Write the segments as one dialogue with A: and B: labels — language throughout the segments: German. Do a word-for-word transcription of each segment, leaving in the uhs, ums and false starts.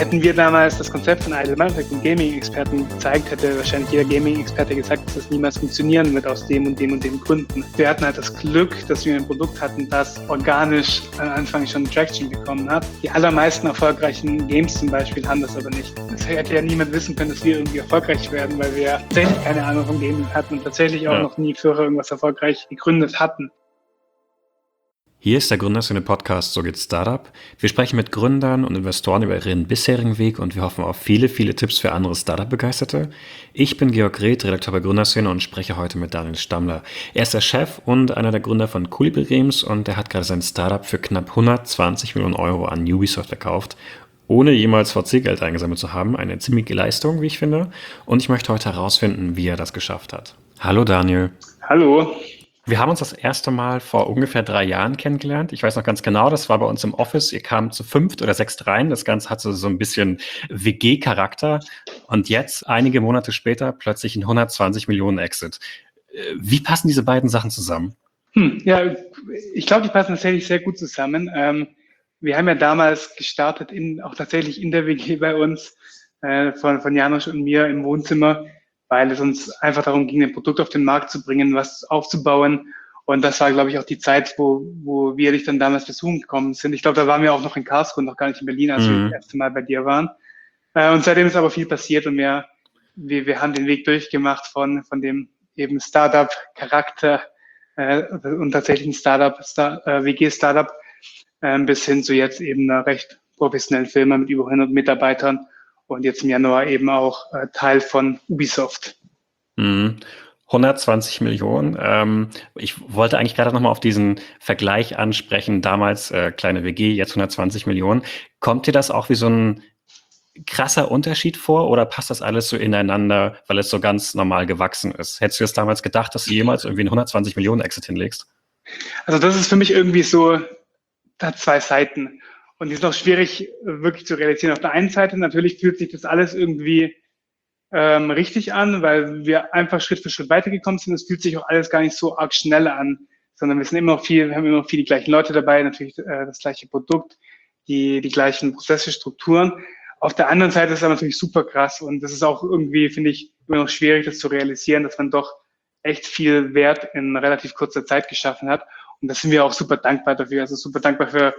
A: Hätten wir damals das Konzept von Idle Manufacturing und Gaming-Experten gezeigt, hätte wahrscheinlich jeder Gaming-Experte gesagt, dass das niemals funktionieren wird aus dem und dem und dem Gründen. Wir hatten halt das Glück, dass wir ein Produkt hatten, das organisch am Anfang schon Traction bekommen hat. Die allermeisten erfolgreichen Games zum Beispiel haben das aber nicht. Es hätte ja niemand wissen können, dass wir irgendwie erfolgreich werden, weil wir tatsächlich keine Ahnung vom Gaming hatten und tatsächlich auch ja. noch nie vorher irgendwas erfolgreich gegründet hatten.
B: Hier ist der Gründerszene-Podcast So geht Startup. Wir sprechen mit Gründern und Investoren über ihren bisherigen Weg und wir hoffen auf viele, viele Tipps für andere Startup-Begeisterte. Ich bin Georg Reth, Redakteur bei Gründerszene und spreche heute mit Daniel Stammler. Er ist der Chef und einer der Gründer von Colibri Games und er hat gerade sein Startup für knapp hundertzwanzig Millionen Euro an Ubisoft verkauft, ohne jemals V C-Geld eingesammelt zu haben. Eine ziemliche Leistung, wie ich finde. Und ich möchte heute herausfinden, wie er das geschafft hat. Hallo Daniel.
A: Hallo.
B: Wir haben uns das erste Mal vor ungefähr drei Jahren kennengelernt. Ich weiß noch ganz genau, das war bei uns im Office. Ihr kamt zu fünft oder sechst rein. Das Ganze hatte so ein bisschen W G-Charakter. Und jetzt, einige Monate später, plötzlich ein hundertzwanzig Millionen Exit. Wie passen diese beiden Sachen zusammen?
A: Hm, ja, ich glaube, die passen tatsächlich sehr gut zusammen. Ähm, wir haben ja damals gestartet, in, auch tatsächlich in der W G bei uns, äh, von, von Janosch und mir im Wohnzimmer, weil es uns einfach darum ging, ein Produkt auf den Markt zu bringen, was aufzubauen. Und das war, glaube ich, auch die Zeit, wo, wo wir dich dann damals besuchen gekommen sind. Ich glaube, da waren wir auch noch in Karlsruhe, noch gar nicht in Berlin, als mhm. wir das erste Mal bei dir waren. Äh, und seitdem ist aber viel passiert und wir, wir, wir haben den Weg durchgemacht von, von dem eben Startup-Charakter äh, und tatsächlichen Startup, Star, äh, W G-Startup äh, bis hin zu jetzt eben einer recht professionellen Firma mit über hundert Mitarbeitern. Und jetzt im Januar eben auch äh, Teil von Ubisoft.
B: Mhm. hundertzwanzig Millionen. Ähm, ich wollte eigentlich gerade nochmal auf diesen Vergleich ansprechen. Damals äh, kleine W G, jetzt hundertzwanzig Millionen. Kommt dir das auch wie so ein krasser Unterschied vor oder passt das alles so ineinander, weil es so ganz normal gewachsen ist? Hättest du das damals gedacht, dass du jemals irgendwie einen hundertzwanzig Millionen Exit hinlegst?
A: Also das ist für mich irgendwie so, da hat zwei Seiten. Und die ist noch schwierig wirklich zu realisieren. Auf der einen Seite natürlich fühlt sich das alles irgendwie ähm, richtig an, weil wir einfach Schritt für Schritt weitergekommen sind. Es fühlt sich auch alles gar nicht so arg schnell an, sondern wir sind immer noch viel, wir haben immer noch viel die gleichen Leute dabei, natürlich äh, das gleiche Produkt, die, die gleichen Prozesse, Strukturen. Auf der anderen Seite ist es aber natürlich super krass und das ist auch irgendwie, finde ich, immer noch schwierig, das zu realisieren, dass man doch echt viel Wert in relativ kurzer Zeit geschaffen hat. Und da sind wir auch super dankbar dafür. Also super dankbar für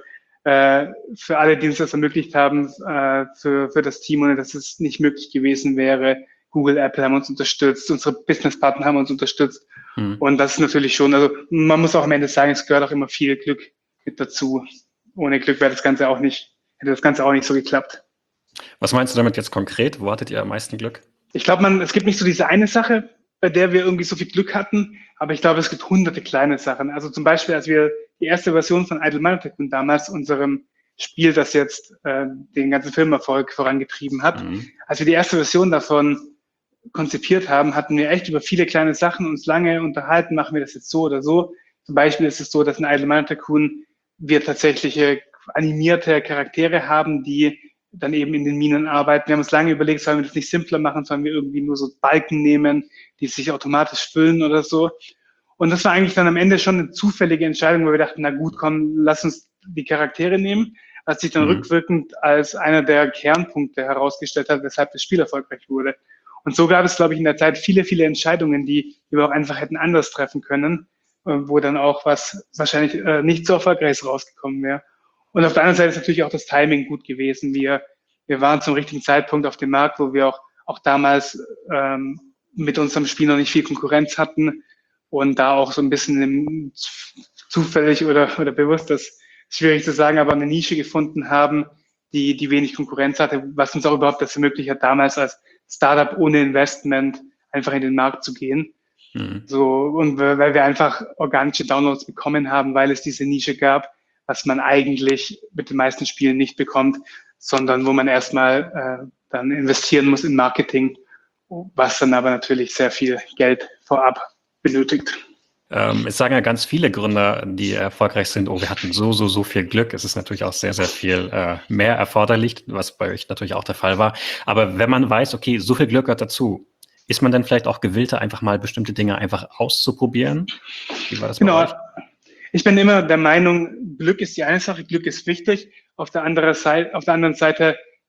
A: für alle, die uns das ermöglicht haben, für, für das Team, ohne dass es nicht möglich gewesen wäre. Google, Apple haben uns unterstützt, unsere Businesspartner haben uns unterstützt. Mhm. Und das ist natürlich schon, also man muss auch am Ende sagen, es gehört auch immer viel Glück mit dazu. Ohne Glück wäre das Ganze auch nicht, hätte das Ganze auch nicht so geklappt.
B: Was meinst du damit jetzt konkret? Wo hattet ihr am meisten Glück?
A: Ich glaube, man, es gibt nicht so diese eine Sache, bei der wir irgendwie so viel Glück hatten, aber ich glaube, es gibt hunderte kleine Sachen. Also zum Beispiel, als wir die erste Version von Idle Manufacturing damals, unserem Spiel, das jetzt äh, den ganzen Filmerfolg vorangetrieben hat, mhm. als wir die erste Version davon konzipiert haben, hatten wir echt über viele kleine Sachen uns lange unterhalten, machen wir das jetzt so oder so. Zum Beispiel ist es so, dass in Idle Manufacturing wir tatsächliche animierte Charaktere haben, die dann eben in den Minen arbeiten. Wir haben uns lange überlegt, sollen wir das nicht simpler machen, sollen wir irgendwie nur so Balken nehmen, die sich automatisch füllen oder so. Und das war eigentlich dann am Ende schon eine zufällige Entscheidung, weil wir dachten, na gut, komm, lass uns die Charaktere nehmen, was sich dann mhm. rückwirkend als einer der Kernpunkte herausgestellt hat, weshalb das Spiel erfolgreich wurde. Und so gab es, glaube ich, in der Zeit viele, viele Entscheidungen, die wir auch einfach hätten anders treffen können, wo dann auch was wahrscheinlich nicht so erfolgreich rausgekommen wäre. Und auf der anderen Seite ist natürlich auch das Timing gut gewesen. Wir, wir waren zum richtigen Zeitpunkt auf dem Markt, wo wir auch, auch damals ähm, mit unserem Spiel noch nicht viel Konkurrenz hatten und da auch so ein bisschen im, zufällig oder, oder bewusst, das ist schwierig zu sagen, aber eine Nische gefunden haben, die, die wenig Konkurrenz hatte, was uns auch überhaupt das ermöglicht hat, damals als Startup ohne Investment einfach in den Markt zu gehen. Mhm. So, und weil wir einfach organische Downloads bekommen haben, weil es diese Nische gab, was man eigentlich mit den meisten Spielen nicht bekommt, sondern wo man erstmal äh, dann investieren muss in Marketing, was dann aber natürlich sehr viel Geld vorab benötigt.
B: Ähm, es sagen ja ganz viele Gründer, die erfolgreich sind, oh, wir hatten so, so, so viel Glück. Es ist natürlich auch sehr, sehr viel äh, mehr erforderlich, was bei euch natürlich auch der Fall war. Aber wenn man weiß, okay, so viel Glück gehört dazu, ist man dann vielleicht auch gewillter, einfach mal bestimmte Dinge einfach auszuprobieren? Wie war das bei
A: genau.
B: euch?
A: Ich bin immer der Meinung, Glück ist die eine Sache, Glück ist wichtig. Auf der anderen Seite, auf der anderen Seite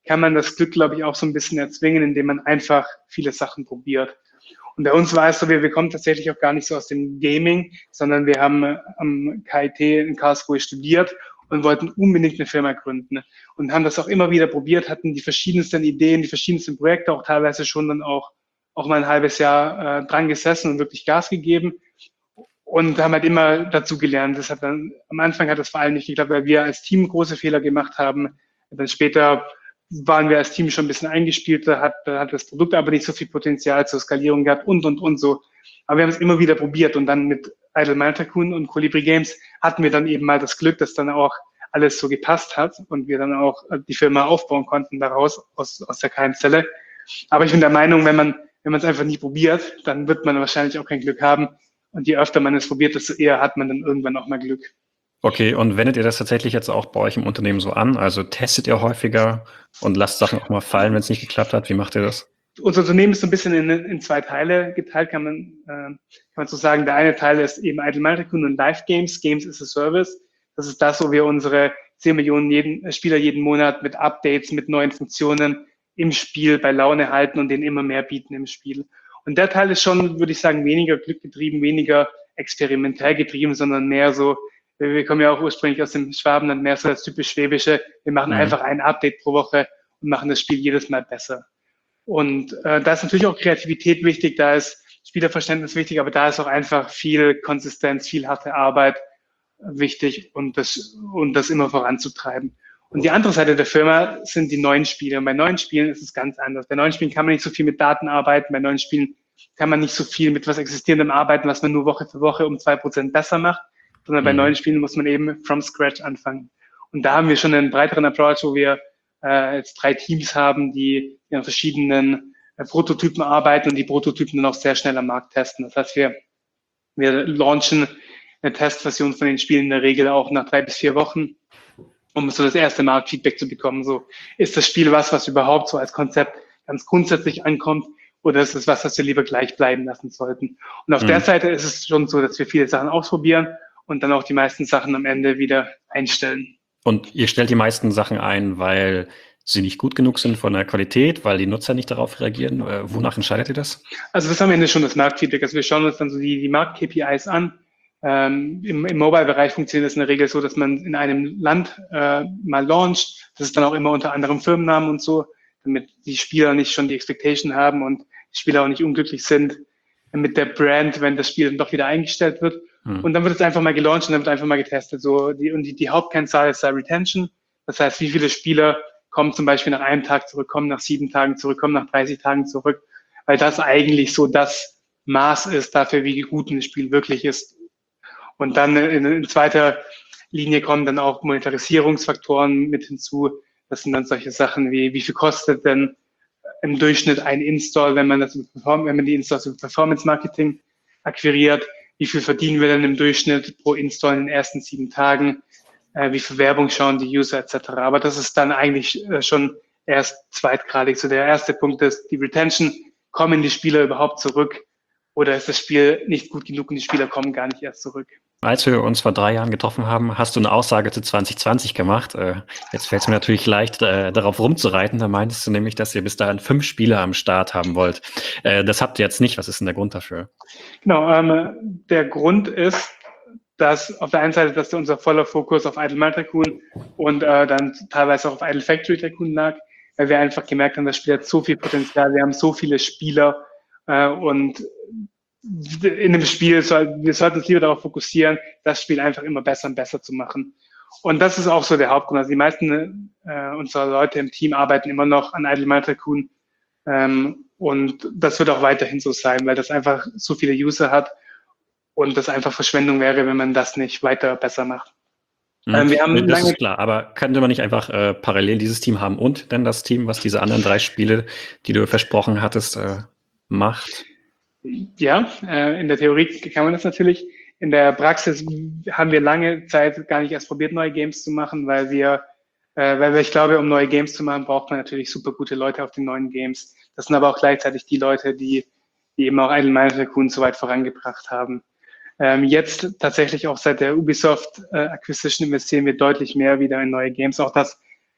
A: kann man das Glück, glaube ich, auch so ein bisschen erzwingen, indem man einfach viele Sachen probiert. Und bei uns war es so, wir, wir kommen tatsächlich auch gar nicht so aus dem Gaming, sondern wir haben äh, am K I T in Karlsruhe studiert und wollten unbedingt eine Firma gründen und haben das auch immer wieder probiert, hatten die verschiedensten Ideen, die verschiedensten Projekte, auch teilweise schon dann auch, auch mal ein halbes Jahr äh, dran gesessen und wirklich Gas gegeben und haben halt immer dazu gelernt. Das hat dann, am Anfang hat das vor allem nicht geklappt, weil wir als Team große Fehler gemacht haben. Dann später waren wir als Team schon ein bisschen eingespielter, hat, hat das Produkt aber nicht so viel Potenzial zur Skalierung gehabt und, und, und so. Aber wir haben es immer wieder probiert und dann mit Idle Mana Tycoon und Colibri Games hatten wir dann eben mal das Glück, dass dann auch alles so gepasst hat und wir dann auch die Firma aufbauen konnten daraus, aus, aus der Keimzelle. Aber ich bin der Meinung, wenn man, wenn man es einfach nie probiert, dann wird man wahrscheinlich auch kein Glück haben. Und je öfter man es probiert, desto eher hat man dann irgendwann auch mal Glück.
B: Okay, und wendet ihr das tatsächlich jetzt auch bei euch im Unternehmen so an? Also testet ihr häufiger und lasst Sachen auch mal fallen, wenn es nicht geklappt hat? Wie macht ihr das?
A: Unser Unternehmen ist so ein bisschen in, in zwei Teile geteilt, kann man, äh, kann man so sagen. Der eine Teil ist eben Idle Mana Tycoon und Live Games, Games as a Service. Das ist das, wo wir unsere zehn Millionen jeden, Spieler jeden Monat mit Updates, mit neuen Funktionen im Spiel bei Laune halten und denen immer mehr bieten im Spiel. Und der Teil ist schon, würde ich sagen, weniger glückgetrieben, weniger experimentell getrieben, sondern mehr so, wir kommen ja auch ursprünglich aus dem Schwabenland, mehr so das typisch Schwäbische. Wir machen mhm. einfach ein Update pro Woche und machen das Spiel jedes Mal besser. Und äh, da ist natürlich auch Kreativität wichtig, da ist Spielerverständnis wichtig, aber da ist auch einfach viel Konsistenz, viel harte Arbeit wichtig und das, und das immer voranzutreiben. Und die andere Seite der Firma sind die neuen Spiele. Und bei neuen Spielen ist es ganz anders. Bei neuen Spielen kann man nicht so viel mit Daten arbeiten. Bei neuen Spielen kann man nicht so viel mit was Existierendem arbeiten, was man nur Woche für Woche um zwei Prozent besser macht, sondern bei mhm. neuen Spielen muss man eben from scratch anfangen. Und da haben wir schon einen breiteren Approach, wo wir äh, jetzt drei Teams haben, die an verschiedenen äh, Prototypen arbeiten und die Prototypen dann auch sehr schnell am Markt testen. Das heißt, wir, wir launchen eine Testversion von den Spielen in der Regel auch nach drei bis vier Wochen, um so das erste Marktfeedback zu bekommen. So, ist das Spiel was, was überhaupt so als Konzept ganz grundsätzlich ankommt, oder ist es was, was wir lieber gleich bleiben lassen sollten? Und auf mhm. der Seite ist es schon so, dass wir viele Sachen ausprobieren und dann auch die meisten Sachen am Ende wieder einstellen.
B: Und ihr stellt die meisten Sachen ein, weil sie nicht gut genug sind von der Qualität, weil die Nutzer nicht darauf reagieren? Äh, wonach entscheidet ihr das?
A: Also das ist am Ende schon das Marktfeedback. Also wir schauen uns dann so die, die Markt-K P Is an. Ähm, Im im Mobile-Bereich funktioniert das in der Regel so, dass man in einem Land äh, mal launcht. Das ist dann auch immer unter anderem Firmennamen und so, damit die Spieler nicht schon die Expectation haben und die Spieler auch nicht unglücklich sind mit der Brand, wenn das Spiel dann doch wieder eingestellt wird. Hm. Und dann wird es einfach mal gelauncht und dann wird einfach mal getestet. So die, und die, die Hauptkennzahl ist da Retention. Das heißt, wie viele Spieler kommen zum Beispiel nach einem Tag zurück, kommen nach sieben Tagen zurück, kommen nach dreißig Tagen zurück, weil das eigentlich so das Maß ist dafür, wie gut ein Spiel wirklich ist. Und dann in, in zweiter Linie kommen dann auch Monetarisierungsfaktoren mit hinzu. Das sind dann solche Sachen wie, wie viel kostet denn im Durchschnitt ein Install, wenn man das, wenn man die Installs über Performance Marketing akquiriert? Wie viel verdienen wir denn im Durchschnitt pro Install in den ersten sieben Tagen? Äh, wie viel Werbung schauen die User et cetera. Aber das ist dann eigentlich äh, schon erst zweitgradig. So der erste Punkt ist die Retention. Kommen die Spieler überhaupt zurück? Oder ist das Spiel nicht gut genug und die Spieler kommen gar nicht erst zurück?
B: Als wir uns vor drei Jahren getroffen haben, hast du eine Aussage zu zwanzig zwanzig gemacht. Äh, jetzt fällt es mir natürlich leicht, äh, darauf rumzureiten. Da meintest du nämlich, dass ihr bis dahin fünf Spieler am Start haben wollt. Äh, das habt ihr jetzt nicht. Was ist denn der Grund dafür?
A: Genau, ähm, der Grund ist, dass auf der einen Seite, dass unser voller Fokus auf Idle Mana Tycoon und äh, dann teilweise auch auf Idle Factory Tycoon lag, weil wir einfach gemerkt haben, das Spiel hat so viel Potenzial, wir haben so viele Spieler äh, und in dem Spiel, soll, wir sollten uns lieber darauf fokussieren, das Spiel einfach immer besser und besser zu machen. Und das ist auch so der Hauptgrund. Also die meisten äh, unserer Leute im Team arbeiten immer noch an Idle Mana Tycoon ähm, und das wird auch weiterhin so sein, weil das einfach so viele User hat und das einfach Verschwendung wäre, wenn man das nicht weiter besser macht.
B: Mhm. Ähm, wir haben das ist klar, aber könnte man nicht einfach äh, parallel dieses Team haben und dann das Team, was diese anderen drei Spiele, die du versprochen hattest, äh, macht?
A: Ja, äh, in der Theorie kann man das natürlich. In der Praxis haben wir lange Zeit gar nicht erst probiert, neue Games zu machen, weil wir, äh, weil wir, ich glaube, um neue Games zu machen, braucht man natürlich super gute Leute auf den neuen Games. Das sind aber auch gleichzeitig die Leute, die, die eben auch Idle Mana Tycoon so weit vorangebracht haben. Ähm, jetzt tatsächlich auch seit der Ubisoft äh, Acquisition investieren wir deutlich mehr wieder in neue Games. Auch das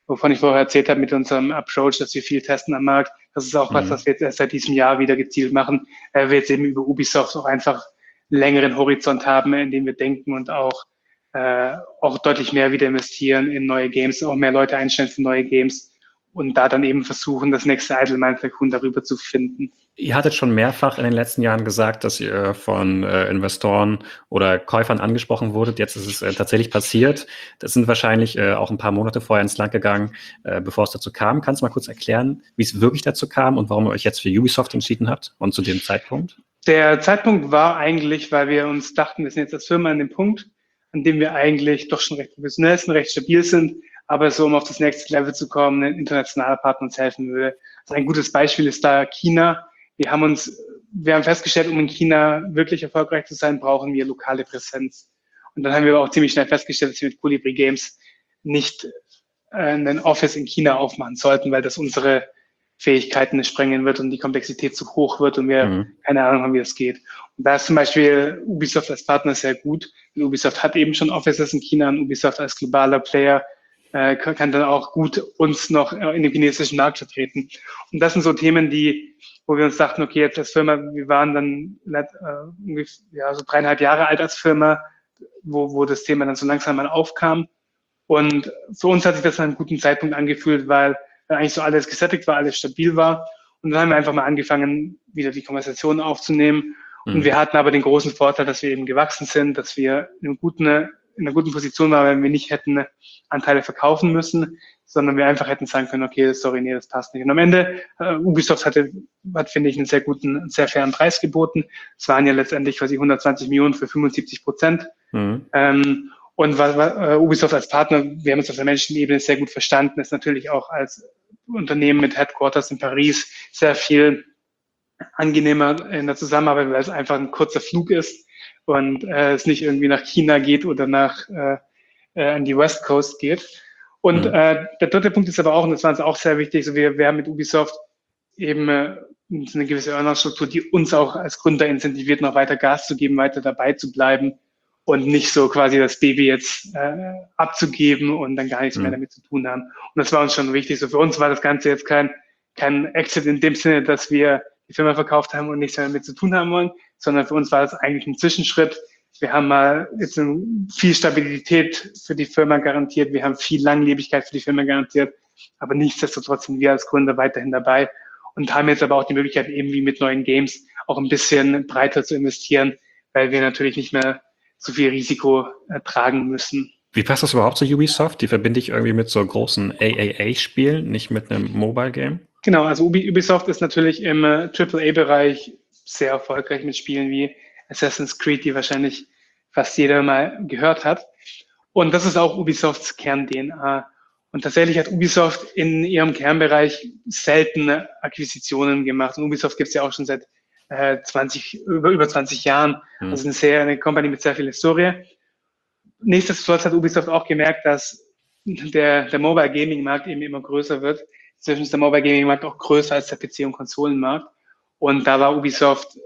A: wovon ich vorher erzählt habe mit unserem Approach, dass wir viel testen am Markt. Das ist auch mhm. was, was wir jetzt erst seit diesem Jahr wieder gezielt machen. Äh, wir jetzt eben über Ubisoft auch einfach einen längeren Horizont haben, in dem wir denken und auch, äh, auch deutlich mehr wieder investieren in neue Games, auch mehr Leute einstellen für neue Games und da dann eben versuchen, das nächste Idle Mind Tycoon darüber zu finden.
B: Ihr hattet schon mehrfach in den letzten Jahren gesagt, dass ihr von äh, Investoren oder Käufern angesprochen wurdet. Jetzt ist es äh, tatsächlich passiert. Das sind wahrscheinlich äh, auch ein paar Monate vorher ins Land gegangen, äh, bevor es dazu kam. Kannst du mal kurz erklären, wie es wirklich dazu kam und warum ihr euch jetzt für Ubisoft entschieden habt und zu dem Zeitpunkt?
A: Der Zeitpunkt war eigentlich, weil wir uns dachten, wir sind jetzt als Firma an dem Punkt, an dem wir eigentlich doch schon recht professionell sind, recht stabil sind, aber so, um auf das nächste Level zu kommen, ein internationaler Partner uns helfen würde. Also ein gutes Beispiel ist da China. Wir haben uns, wir haben festgestellt, um in China wirklich erfolgreich zu sein, brauchen wir lokale Präsenz. Und dann haben wir aber auch ziemlich schnell festgestellt, dass wir mit Colibri Games nicht äh, einen Office in China aufmachen sollten, weil das unsere Fähigkeiten sprengen wird und die Komplexität zu hoch wird und wir mhm. keine Ahnung haben, wie das geht. Und da ist zum Beispiel Ubisoft als Partner sehr gut. Und Ubisoft hat eben schon Offices in China und Ubisoft als globaler Player äh, kann dann auch gut uns noch in dem chinesischen Markt vertreten. Und das sind so Themen, die, wo wir uns dachten, okay, jetzt als Firma, wir waren dann äh, ja, so dreieinhalb Jahre alt als Firma, wo, wo das Thema dann so langsam mal aufkam. Und für uns hat sich das an einem guten Zeitpunkt angefühlt, weil eigentlich so alles gesättigt war, alles stabil war. Und dann haben wir einfach mal angefangen, wieder die Konversation aufzunehmen. Mhm. Und wir hatten aber den großen Vorteil, dass wir eben gewachsen sind, dass wir in, einem guten, in einer guten Position waren, wenn wir nicht hätten Anteile verkaufen müssen, sondern wir einfach hätten sagen können, okay, sorry, nee, das passt nicht. Und am Ende, uh, Ubisoft hatte, hat, finde ich, einen sehr guten, einen sehr fairen Preis geboten. Es waren ja letztendlich quasi hundertzwanzig Millionen für fünfundsiebzig Prozent. Mhm. Ähm, Und was, was, uh, Ubisoft als Partner, wir haben uns auf der menschlichen Ebene sehr gut verstanden, ist natürlich auch als Unternehmen mit Headquarters in Paris sehr viel angenehmer in der Zusammenarbeit, weil es einfach ein kurzer Flug ist und äh, es nicht irgendwie nach China geht oder nach äh, äh, an die West Coast geht. Und mhm. äh, der dritte Punkt ist aber auch, und das war uns auch sehr wichtig, so wir, wir haben mit Ubisoft eben äh, eine gewisse Earnout-Struktur, die uns auch als Gründer incentiviert, noch weiter Gas zu geben, weiter dabei zu bleiben und nicht so quasi das Baby jetzt äh, abzugeben und dann gar nichts mhm. mehr damit zu tun haben. Und das war uns schon wichtig. So für uns war das Ganze jetzt kein, kein Exit in dem Sinne, dass wir die Firma verkauft haben und nichts mehr damit zu tun haben wollen, sondern für uns war das eigentlich ein Zwischenschritt. Wir haben mal jetzt viel Stabilität für die Firma garantiert, wir haben viel Langlebigkeit für die Firma garantiert, aber nichtsdestotrotz sind wir als Gründer weiterhin dabei und haben jetzt aber auch die Möglichkeit, eben wie mit neuen Games auch ein bisschen breiter zu investieren, weil wir natürlich nicht mehr so viel Risiko ertragen müssen.
B: Wie passt das überhaupt zu Ubisoft? Die verbinde ich irgendwie mit so großen A A A-Spielen, nicht mit einem Mobile-Game.
A: Genau, also Ubisoft ist natürlich im äh, Triple A-Bereich sehr erfolgreich mit Spielen wie Assassin's Creed, die wahrscheinlich fast jeder mal gehört hat. Und das ist auch Ubisofts Kern-D N A. Und tatsächlich hat Ubisoft in ihrem Kernbereich seltene Akquisitionen gemacht. Und Ubisoft gibt es ja auch schon seit äh, zwanzig, über, über zwanzig Jahren. Mhm. Also eine, sehr, eine Company mit sehr viel Historie. Nichtsdestotrotz hat Ubisoft auch gemerkt, dass der, der Mobile Gaming Markt eben immer größer wird. Inzwischen ist der Mobile Gaming Markt auch größer als der P C- und Konsolenmarkt. Und da war Ubisoft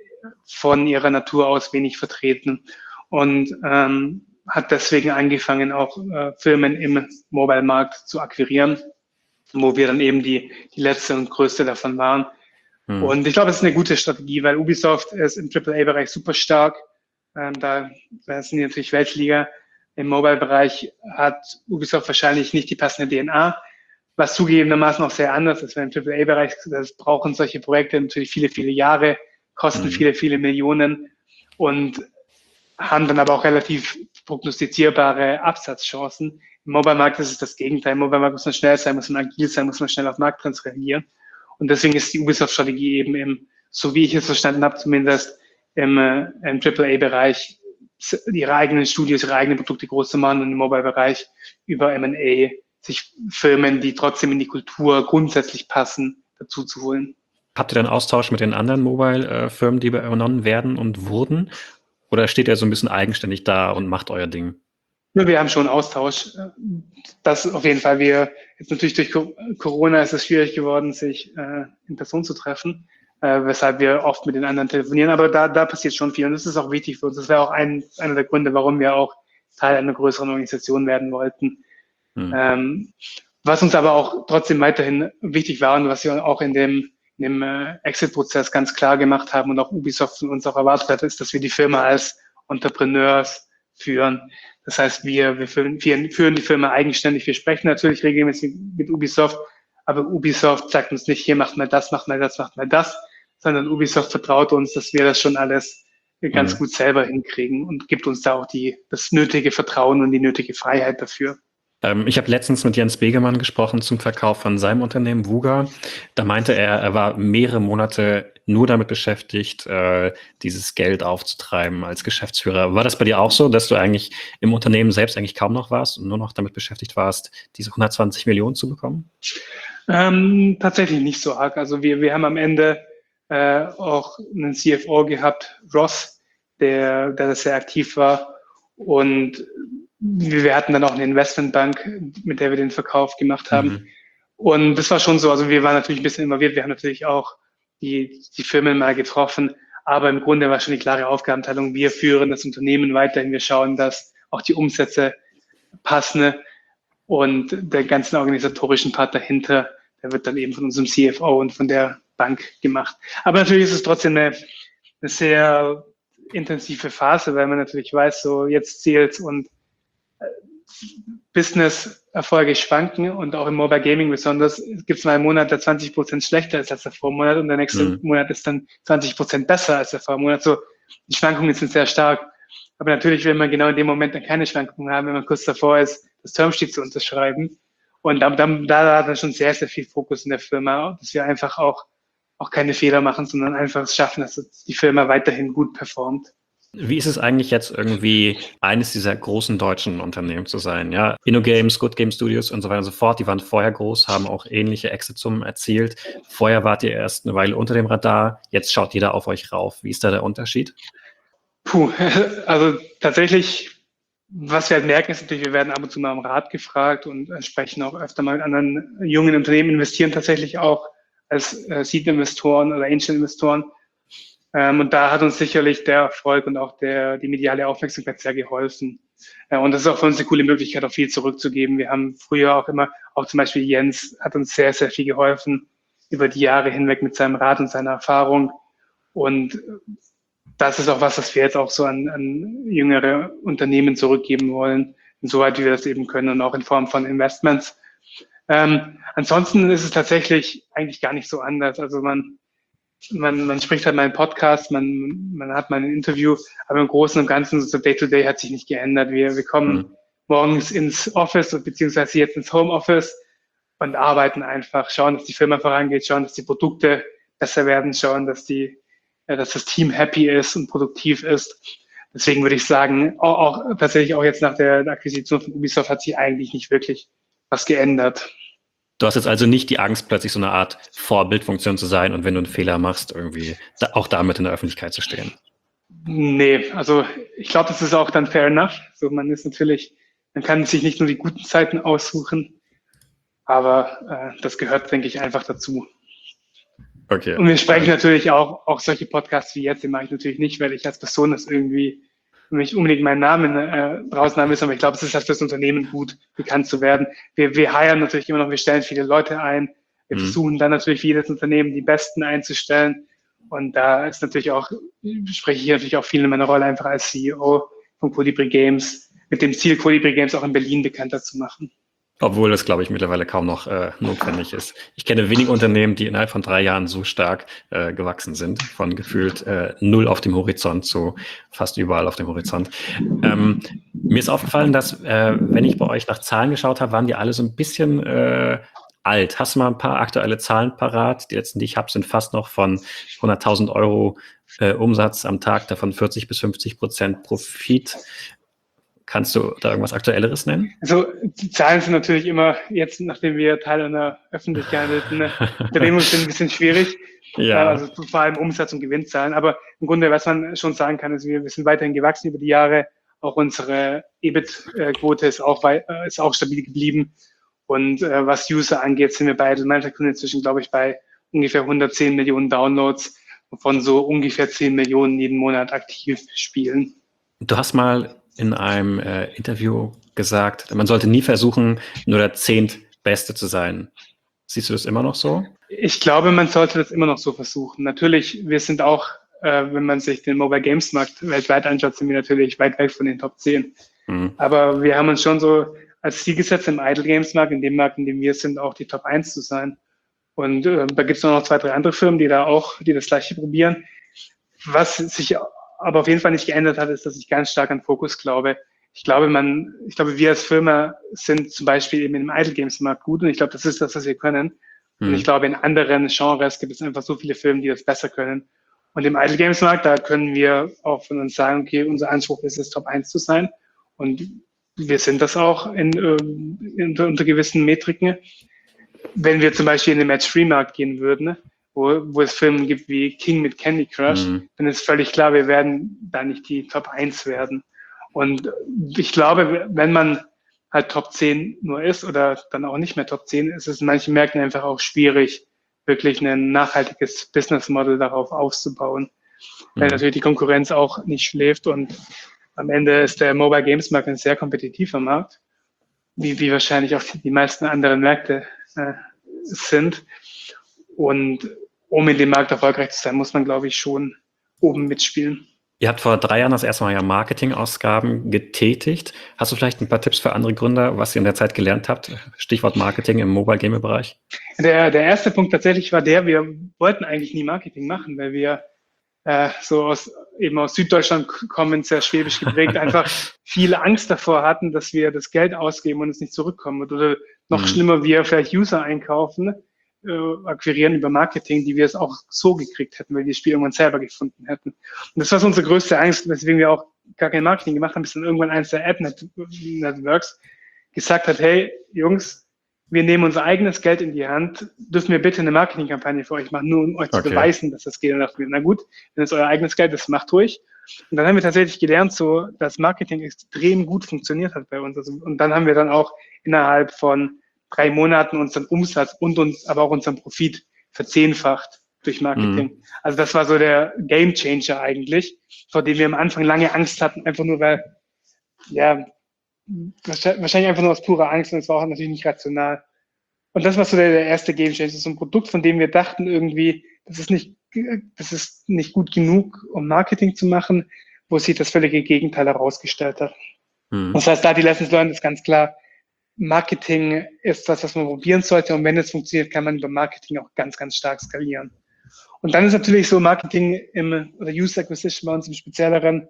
A: von ihrer Natur aus wenig vertreten und ähm, hat deswegen angefangen, auch äh, Firmen im Mobile-Markt zu akquirieren, wo wir dann eben die, die letzte und größte davon waren. Hm. Und ich glaube, es ist eine gute Strategie, weil Ubisoft ist im Triple A-Bereich super stark. Ähm, da, da sind die natürlich Weltliga. Im Mobile-Bereich hat Ubisoft wahrscheinlich nicht die passende D N A, was zugegebenermaßen auch sehr anders ist, weil im Triple A-Bereich, das brauchen solche Projekte natürlich viele, viele Jahre, kosten mhm. viele, viele Millionen und haben dann aber auch relativ prognostizierbare Absatzchancen. Im Mobile-Markt ist es das Gegenteil. Im Mobile-Markt muss man schnell sein, muss man agil sein, muss man schnell auf Markttrends reagieren. Und deswegen ist die Ubisoft-Strategie eben im, so wie ich es verstanden habe, zumindest im, äh, im Triple A-Bereich, ihre eigenen Studios, ihre eigenen Produkte groß zu machen und im Mobile-Bereich über M und A sich Firmen, die trotzdem in die Kultur grundsätzlich passen, dazu zu holen.
B: Habt ihr dann Austausch mit den anderen Mobile-Firmen, die übernommen werden und wurden? Oder steht ihr so ein bisschen eigenständig da und macht euer Ding?
A: Ja, wir haben schon Austausch. Das auf jeden Fall. Wir, jetzt natürlich durch Corona ist es schwierig geworden, sich äh, in Person zu treffen, äh, weshalb wir oft mit den anderen telefonieren. Aber da, da passiert schon viel und das ist auch wichtig für uns. Das wäre auch ein, einer der Gründe, warum wir auch Teil einer größeren Organisation werden wollten. Hm. Ähm, Was uns aber auch trotzdem weiterhin wichtig war und was wir auch in dem, in dem äh, Exit-Prozess ganz klar gemacht haben und auch Ubisoft von uns auch erwartet hat, ist, dass wir die Firma als Entrepreneurs führen. Das heißt, wir, wir, führen, wir führen die Firma eigenständig. Wir sprechen natürlich regelmäßig mit Ubisoft, aber Ubisoft sagt uns nicht, hier macht mal das, macht mal das, macht mal das, sondern Ubisoft vertraut uns, dass wir das schon alles ganz mhm. gut selber hinkriegen und gibt uns da auch die, das nötige Vertrauen und die nötige Freiheit dafür.
B: Ähm, ich habe letztens mit Jens Begemann gesprochen zum Verkauf von seinem Unternehmen Vuga. Da meinte er, er war mehrere Monate nur damit beschäftigt, äh, dieses Geld aufzutreiben als Geschäftsführer. War das bei dir auch so, dass du eigentlich im Unternehmen selbst eigentlich kaum noch warst und nur noch damit beschäftigt warst, diese hundertzwanzig Millionen zu bekommen?
A: Ähm, tatsächlich nicht so arg. Also wir, wir haben am Ende äh, auch einen C F O gehabt, Ross, der, der sehr aktiv war. Und wir hatten dann auch eine Investmentbank, mit der wir den Verkauf gemacht haben. Mhm. Und das war schon so, also wir waren natürlich ein bisschen involviert. Wir haben natürlich auch die, die Firmen mal getroffen. Aber im Grunde war schon die klare Aufgabenteilung. Wir führen das Unternehmen weiterhin. Wir schauen, dass auch die Umsätze passen. Und der ganzen organisatorischen Part dahinter, der wird dann eben von unserem C F O und von der Bank gemacht. Aber natürlich ist es trotzdem eine, eine sehr intensive Phase, weil man natürlich weiß, so jetzt zählt's und Business-Erfolge schwanken und auch im Mobile Gaming besonders. Es gibt mal einen Monat, der zwanzig Prozent schlechter ist als der Vormonat und der nächste mhm. Monat ist dann zwanzig Prozent besser als der Vormonat. So, die Schwankungen sind sehr stark. Aber natürlich will man genau in dem Moment dann keine Schwankungen haben, wenn man kurz davor ist, das Termsheet zu unterschreiben. Und da, da, da hat man schon sehr, sehr viel Fokus in der Firma, dass wir einfach auch, auch keine Fehler machen, sondern einfach es schaffen, dass die Firma weiterhin gut performt.
B: Wie ist es eigentlich jetzt irgendwie eines dieser großen deutschen Unternehmen zu sein? Ja, InnoGames, Good Game Studios und so weiter und so fort, die waren vorher groß, haben auch ähnliche Exit-Summen erzielt. Vorher wart ihr erst eine Weile unter dem Radar, jetzt schaut jeder auf euch rauf. Wie ist da der Unterschied?
A: Puh, also tatsächlich, was wir halt merken, ist natürlich, wir werden ab und zu mal am Rat gefragt und sprechen auch öfter mal mit anderen jungen Unternehmen, investieren tatsächlich auch als äh, Seed-Investoren oder Angel-Investoren. Ähm, und da hat uns sicherlich der Erfolg und auch der, die mediale Aufmerksamkeit sehr geholfen. Äh, und das ist auch für uns eine coole Möglichkeit, auch viel zurückzugeben. Wir haben früher auch immer, auch zum Beispiel Jens hat uns sehr, sehr viel geholfen über die Jahre hinweg mit seinem Rat und seiner Erfahrung. Und das ist auch was, was wir jetzt auch so an, an jüngere Unternehmen zurückgeben wollen, insoweit wie wir das eben können und auch in Form von Investments. Ähm, ansonsten ist es tatsächlich eigentlich gar nicht so anders. Also man, man, man spricht halt mal einen Podcast, man, man hat mal ein Interview, aber im Großen und Ganzen so Day-to-Day hat sich nicht geändert. Wir, wir kommen mhm. morgens ins Office beziehungsweise jetzt ins Homeoffice und arbeiten einfach, schauen, dass die Firma vorangeht, schauen, dass die Produkte besser werden, schauen, dass die dass das Team happy ist und produktiv ist. Deswegen würde ich sagen, auch, auch tatsächlich auch jetzt nach der Akquisition von Ubisoft hat sich eigentlich nicht wirklich was geändert.
B: Du hast jetzt also nicht die Angst, plötzlich so eine Art Vorbildfunktion zu sein und wenn du einen Fehler machst, irgendwie da, auch damit in der Öffentlichkeit zu stehen.
A: Nee, also ich glaube, das ist auch dann fair enough. So, man ist natürlich, man kann sich nicht nur die guten Zeiten aussuchen, aber äh, das gehört, denke ich, einfach dazu. Okay. Und wir sprechen natürlich auch, auch solche Podcasts wie jetzt, den mache ich natürlich nicht, weil ich als Person das irgendwie nicht unbedingt meinen Namen äh, draußen haben will, aber ich glaube, es ist halt für das Unternehmen gut, bekannt zu werden. Wir, wir hiren natürlich immer noch, wir stellen viele Leute ein. Wir mhm. versuchen dann natürlich für jedes Unternehmen die Besten einzustellen. Und da ist natürlich auch, spreche ich hier natürlich auch viel in meiner Rolle einfach als C E O von Colibri Games, mit dem Ziel, Colibri Games auch in Berlin bekannter zu machen.
B: Obwohl das, glaube ich, mittlerweile kaum noch äh, notwendig ist. Ich kenne wenige Unternehmen, die innerhalb von drei Jahren so stark äh, gewachsen sind, von gefühlt äh, null auf dem Horizont zu fast überall auf dem Horizont. Ähm, mir ist aufgefallen, dass, äh, wenn ich bei euch nach Zahlen geschaut habe, waren die alle so ein bisschen äh, alt. Hast du mal ein paar aktuelle Zahlen parat? Die letzten, die ich habe, sind fast noch von hunderttausend Euro äh, Umsatz am Tag, davon vierzig bis fünfzig Prozent Profit. Kannst du da irgendwas Aktuelleres nennen?
A: Also die Zahlen sind natürlich immer, jetzt nachdem wir Teil einer öffentlich gehandelten Unternehmung sind, ein bisschen schwierig. Ja. Also vor allem Umsatz- und Gewinnzahlen. Aber im Grunde, was man schon sagen kann, ist, wir, wir sind weiterhin gewachsen über die Jahre. Auch unsere E B I T-Quote ist auch, ist auch stabil geblieben. Und äh, was User angeht, sind wir bei Idle Mind Tycoon inzwischen, glaube ich, bei ungefähr hundertzehn Millionen Downloads, wovon so ungefähr zehn Millionen jeden Monat aktiv spielen.
B: Du hast mal in einem äh, Interview gesagt, man sollte nie versuchen, nur der zehnt Beste zu sein. Siehst du das immer noch so?
A: Ich glaube, man sollte das immer noch so versuchen. Natürlich, wir sind auch, äh, wenn man sich den Mobile Games Markt weltweit anschaut, sind wir natürlich weit weg von den Top zehn. Mhm. Aber wir haben uns schon so als Ziel gesetzt, im Idle Games Markt, in dem Markt, in dem wir sind, auch die Top eins zu sein. Und äh, da gibt es noch zwei, drei andere Firmen, die da auch, die das Gleiche probieren. Was sich aber auf jeden Fall nicht geändert hat, ist, dass ich ganz stark an Fokus glaube. Ich glaube, man, ich glaube, wir als Firma sind zum Beispiel eben im Idle Games Markt gut und ich glaube, das ist das, was wir können. Mhm. Und ich glaube, in anderen Genres gibt es einfach so viele Firmen, die das besser können. Und im Idle Games Markt, da können wir auch von uns sagen, okay, unser Anspruch ist es, Top eins zu sein. Und wir sind das auch in, in, unter gewissen Metriken. Wenn wir zum Beispiel in den Match-Free-Markt gehen würden, wo, wo es Firmen gibt wie King mit Candy Crush, mhm. dann ist völlig klar, wir werden da nicht die Top eins werden. Und ich glaube, wenn man halt Top zehn nur ist oder dann auch nicht mehr Top zehn, ist es in manchen Märkten einfach auch schwierig, wirklich ein nachhaltiges Business Model darauf aufzubauen. Mhm. Weil natürlich die Konkurrenz auch nicht schläft und am Ende ist der Mobile Games Markt ein sehr kompetitiver Markt, wie, wie wahrscheinlich auch die meisten anderen Märkte äh, sind. Und um in dem Markt erfolgreich zu sein, muss man, glaube ich, schon oben mitspielen.
B: Ihr habt vor drei Jahren das erste Mal ja Marketingausgaben getätigt. Hast du vielleicht ein paar Tipps für andere Gründer, was ihr in der Zeit gelernt habt? Stichwort Marketing im Mobile-Game-Bereich.
A: Der, der erste Punkt tatsächlich war der, wir wollten eigentlich nie Marketing machen, weil wir äh, so aus, eben aus Süddeutschland kommen, sehr schwäbisch geprägt, einfach viel Angst davor hatten, dass wir das Geld ausgeben und es nicht zurückkommen wird. Oder noch mhm. schlimmer, wir vielleicht User einkaufen, äh, akquirieren über Marketing, die wir es auch so gekriegt hätten, weil wir das Spiel irgendwann selber gefunden hätten. Und das war so unsere größte Angst, weswegen wir auch gar kein Marketing gemacht haben, bis dann irgendwann eins der Ad-Networks gesagt hat, hey, Jungs, wir nehmen unser eigenes Geld in die Hand, dürfen wir bitte eine Marketingkampagne für euch machen, nur um euch okay. zu beweisen, dass das geht. Und dachten wir, na gut, wenn es euer eigenes Geld ist, macht ruhig. Und dann haben wir tatsächlich gelernt, so, dass Marketing extrem gut funktioniert hat bei uns. Also, und dann haben wir dann auch innerhalb von drei Monaten unseren Umsatz und uns, aber auch unseren Profit verzehnfacht durch Marketing. Mhm. Also das war so der Game Changer eigentlich, vor dem wir am Anfang lange Angst hatten, einfach nur weil, ja, wahrscheinlich einfach nur aus purer Angst und es war auch natürlich nicht rational. Und das war so der, der erste Game Changer. Das ist so ein Produkt, von dem wir dachten irgendwie, das ist nicht, das ist nicht gut genug, um Marketing zu machen, wo sich das völlige Gegenteil herausgestellt hat. Mhm. Das heißt, da die Lessons learned ist ganz klar, Marketing ist was, was man probieren sollte und wenn es funktioniert, kann man über Marketing auch ganz, ganz stark skalieren. Und dann ist natürlich so Marketing im, oder User Acquisition bei uns im Spezielleren,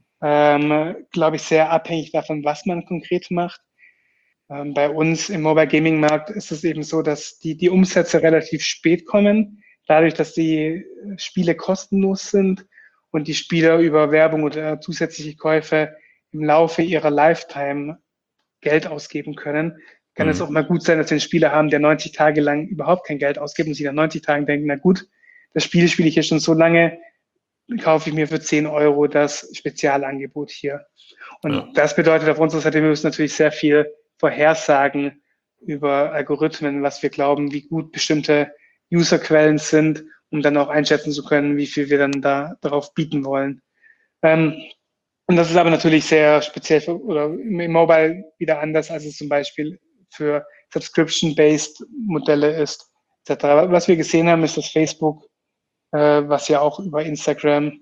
A: ähm, glaube ich, sehr abhängig davon, was man konkret macht. Ähm, bei uns im Mobile Gaming Markt ist es eben so, dass die, die Umsätze relativ spät kommen, dadurch, dass die Spiele kostenlos sind und die Spieler über Werbung oder zusätzliche Käufe im Laufe ihrer Lifetime Geld ausgeben können. Kann mhm. es auch mal gut sein, dass wir einen Spieler haben, der neunzig Tage lang überhaupt kein Geld ausgibt und sich nach neunzig Tagen denkt, na gut, das Spiel spiele ich hier schon so lange, kaufe ich mir für zehn Euro das Spezialangebot hier. Und ja. das bedeutet auf unserer Seite, wir müssen natürlich sehr viel vorhersagen über Algorithmen, was wir glauben, wie gut bestimmte Userquellen sind, um dann auch einschätzen zu können, wie viel wir dann da darauf bieten wollen. Ähm, und das ist aber natürlich sehr speziell für, oder im Mobile wieder anders, als es zum Beispiel für Subscription-based Modelle ist, et cetera. Was wir gesehen haben, ist, dass Facebook, äh, was ja auch über Instagram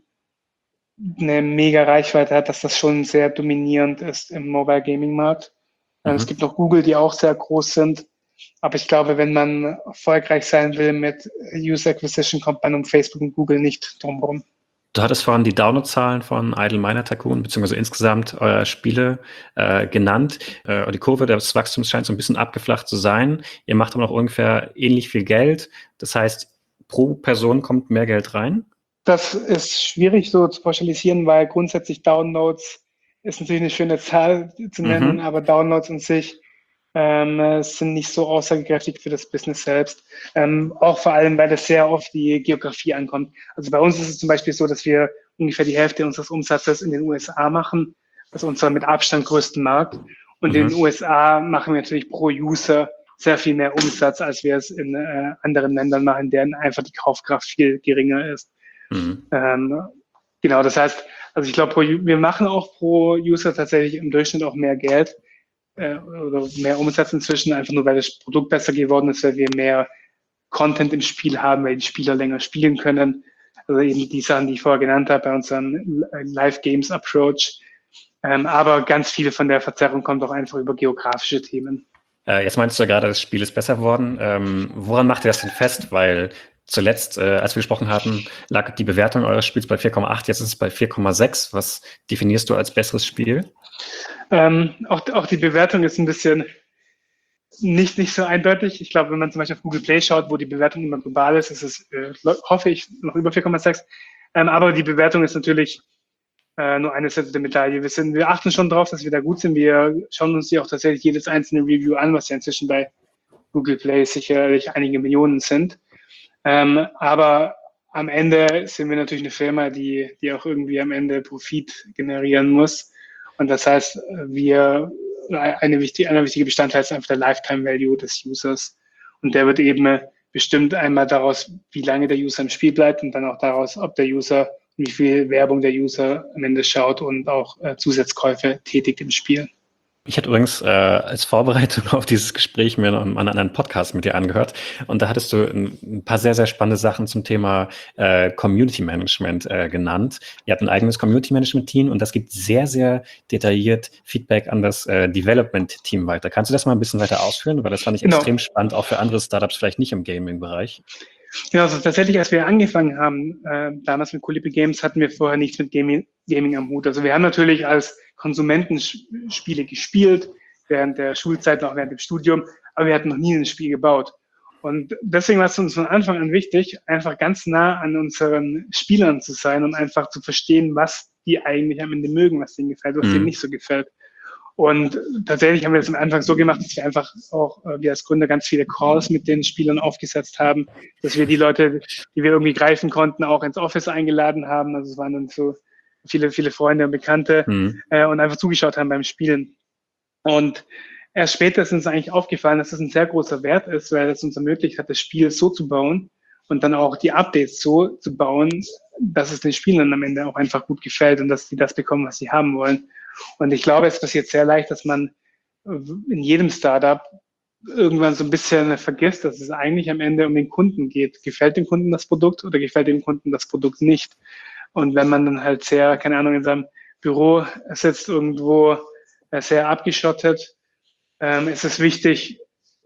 A: eine mega Reichweite hat, dass das schon sehr dominierend ist im Mobile Gaming Markt. Mhm. Es gibt noch Google, die auch sehr groß sind. Aber ich glaube, wenn man erfolgreich sein will mit User Acquisition, kommt man um Facebook und Google nicht drumherum.
B: Du hattest vorhin die Downloadzahlen von Idle Miner Tycoon, beziehungsweise insgesamt eurer Spiele äh, genannt. Äh, die Kurve des Wachstums scheint so ein bisschen abgeflacht zu sein. Ihr macht aber noch ungefähr ähnlich viel Geld. Das heißt, pro Person kommt mehr Geld rein?
A: Das ist schwierig so zu pauschalisieren, weil grundsätzlich Downloads ist natürlich eine schöne Zahl zu nennen, mhm. aber Downloads an sich ähm, sind nicht so aussagekräftig für das Business selbst. Ähm, auch vor allem, weil es sehr auf die Geografie ankommt. Also bei uns ist es zum Beispiel so, dass wir ungefähr die Hälfte unseres Umsatzes in den U S A machen. Das ist unser mit Abstand größten Markt. Und mhm. in den U S A machen wir natürlich pro User sehr viel mehr Umsatz, als wir es in äh, anderen Ländern machen, deren einfach die Kaufkraft viel geringer ist. Mhm. Ähm, genau, das heißt, also ich glaube, wir machen auch pro User tatsächlich im Durchschnitt auch mehr Geld. äh, oder mehr Umsatz inzwischen, einfach nur weil das Produkt besser geworden ist, weil wir mehr Content im Spiel haben, weil die Spieler länger spielen können. Also eben die Sachen, die ich vorher genannt habe, bei unserem Live-Games-Approach. Ähm, aber ganz viele von der Verzerrung kommt auch einfach über geografische Themen.
B: Äh, jetzt meinst du ja gerade, das Spiel ist besser geworden. Ähm, woran macht ihr das denn fest? Weil zuletzt, äh, als wir gesprochen hatten, lag die Bewertung eures Spiels bei vier Komma acht, jetzt ist es bei vier Komma sechs. Was definierst du als besseres Spiel?
A: Ähm, auch, auch die Bewertung ist ein bisschen nicht, nicht so eindeutig. Ich glaube, wenn man zum Beispiel auf Google Play schaut, wo die Bewertung immer global ist, ist es, äh, hoffe ich, noch über vier Komma sechs. Ähm, aber die Bewertung ist natürlich äh, nur eine Seite der Medaille. Wir, sind, wir achten schon drauf, dass wir da gut sind. Wir schauen uns ja auch tatsächlich jedes einzelne Review an, was ja inzwischen bei Google Play sicherlich einige Millionen sind. Ähm, aber am Ende sind wir natürlich eine Firma, die, die auch irgendwie am Ende Profit generieren muss. Und das heißt, wir eine wichtige, ein wichtiger Bestandteil ist einfach der Lifetime Value des Users. Und der wird eben bestimmt einmal daraus, wie lange der User im Spiel bleibt und dann auch daraus, ob der User, wie viel Werbung der User am Ende schaut und auch äh, Zusatzkäufe tätigt im Spiel.
B: Ich hatte übrigens äh, als Vorbereitung auf dieses Gespräch mir noch einen anderen Podcast mit dir angehört und da hattest du ein, ein paar sehr, sehr spannende Sachen zum Thema äh, Community Management äh, genannt. Ihr habt ein eigenes Community Management Team und das gibt sehr, sehr detailliert Feedback an das äh, Development Team weiter. Kannst du das mal ein bisschen weiter ausführen? Weil das fand ich genau. extrem spannend, auch für andere Startups, vielleicht nicht im Gaming-Bereich.
A: Genau, also tatsächlich, als wir angefangen haben, äh, damals mit Colibri Games, hatten wir vorher nichts mit Gaming, Gaming am Hut. Also wir haben natürlich als Konsumenten Spiele gespielt, während der Schulzeit, auch während dem Studium, aber wir hatten noch nie ein Spiel gebaut. Und deswegen war es uns von Anfang an wichtig, einfach ganz nah an unseren Spielern zu sein und einfach zu verstehen, was die eigentlich am Ende mögen, was denen gefällt, was mhm. denen nicht so gefällt. Und tatsächlich haben wir das am Anfang so gemacht, dass wir einfach auch, wir als Gründer ganz viele Calls mit den Spielern aufgesetzt haben, dass wir die Leute, die wir irgendwie greifen konnten, auch ins Office eingeladen haben. Also es waren dann so viele, viele Freunde und Bekannte mhm. äh, und einfach zugeschaut haben beim Spielen. Und erst später ist uns eigentlich aufgefallen, dass das ein sehr großer Wert ist, weil es uns ermöglicht hat, das Spiel so zu bauen und dann auch die Updates so zu bauen, dass es den Spielern am Ende auch einfach gut gefällt und dass sie das bekommen, was sie haben wollen. Und ich glaube, es passiert sehr leicht, dass man in jedem Startup irgendwann so ein bisschen vergisst, dass es eigentlich am Ende um den Kunden geht. Gefällt dem Kunden das Produkt oder gefällt dem Kunden das Produkt nicht? Und wenn man dann halt sehr, keine Ahnung, in seinem Büro sitzt, irgendwo sehr abgeschottet, ähm, ist es wichtig,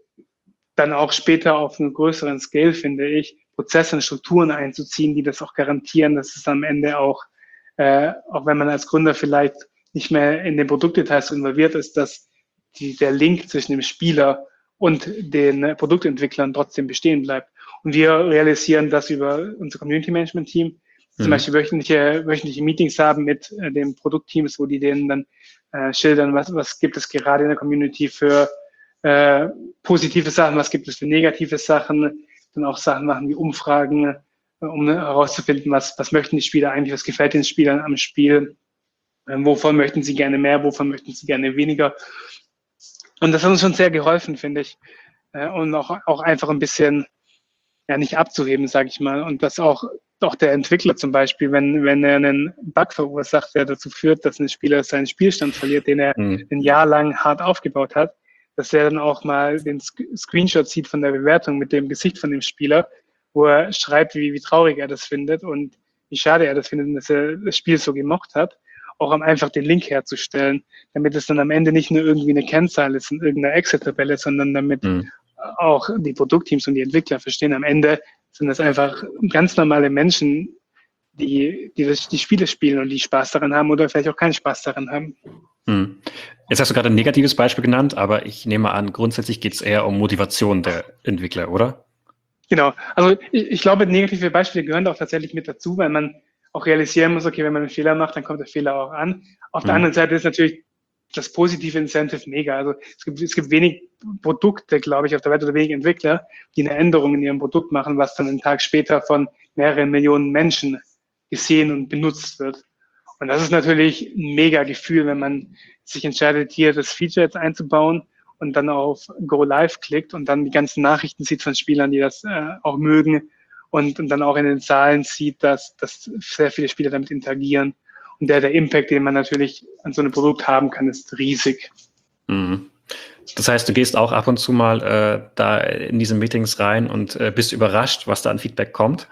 A: dann auch später auf einem größeren Scale, finde ich, Prozesse und Strukturen einzuziehen, die das auch garantieren, dass es am Ende auch, äh, auch wenn man als Gründer vielleicht nicht mehr in den Produktdetails involviert ist, dass die, der Link zwischen dem Spieler und den Produktentwicklern trotzdem bestehen bleibt. Und wir realisieren das über unser Community Management Team, mhm. zum Beispiel wöchentliche, wöchentliche Meetings haben mit äh, den Produktteams, wo die denen dann äh, schildern, was, was gibt es gerade in der Community für äh, positive Sachen, was gibt es für negative Sachen, dann auch Sachen machen wie Umfragen, äh, um herauszufinden, was, was möchten die Spieler eigentlich, was gefällt den Spielern am Spiel. Wovon möchten sie gerne mehr, wovon möchten sie gerne weniger? Und das hat uns schon sehr geholfen, finde ich. Und auch, auch einfach ein bisschen, ja, nicht abzuheben, sage ich mal. Und dass auch, auch der Entwickler zum Beispiel, wenn, wenn er einen Bug verursacht, der dazu führt, dass ein Spieler seinen Spielstand verliert, den er mhm. ein Jahr lang hart aufgebaut hat, dass er dann auch mal den Screenshot sieht von der Bewertung mit dem Gesicht von dem Spieler, wo er schreibt, wie, wie traurig er das findet und wie schade er das findet, dass er das Spiel so gemocht hat. Auch um einfach den Link herzustellen, damit es dann am Ende nicht nur irgendwie eine Kennzahl ist in irgendeiner Excel-Tabelle, sondern damit mhm. auch die Produktteams und die Entwickler verstehen, am Ende sind das einfach ganz normale Menschen, die, die das, die Spiele spielen und die Spaß daran haben oder vielleicht auch keinen Spaß daran haben.
B: Mhm. Jetzt hast du gerade ein negatives Beispiel genannt, aber ich nehme an, grundsätzlich geht es eher um Motivation der Entwickler, oder?
A: Genau, also ich, ich glaube, negative Beispiele gehören auch tatsächlich mit dazu, weil man auch realisieren muss, okay, wenn man einen Fehler macht, dann kommt der Fehler auch an. Auf mhm. der anderen Seite ist natürlich das positive Incentive mega. Also es gibt, es gibt wenig Produkte, glaube ich, auf der Welt oder wenig Entwickler, die eine Änderung in ihrem Produkt machen, was dann einen Tag später von mehreren Millionen Menschen gesehen und benutzt wird. Und das ist natürlich ein mega Gefühl, wenn man sich entscheidet, hier das Feature jetzt einzubauen und dann auf Go Live klickt und dann die ganzen Nachrichten sieht von Spielern, die das äh, auch mögen. Und, und dann auch in den Zahlen sieht, dass, dass sehr viele Spieler damit interagieren. Und der, der Impact, den man natürlich an so einem Produkt haben kann, ist riesig.
B: Mhm. Das heißt, du gehst auch ab und zu mal äh, da in diese Meetings rein und äh, bist überrascht, was da an Feedback kommt?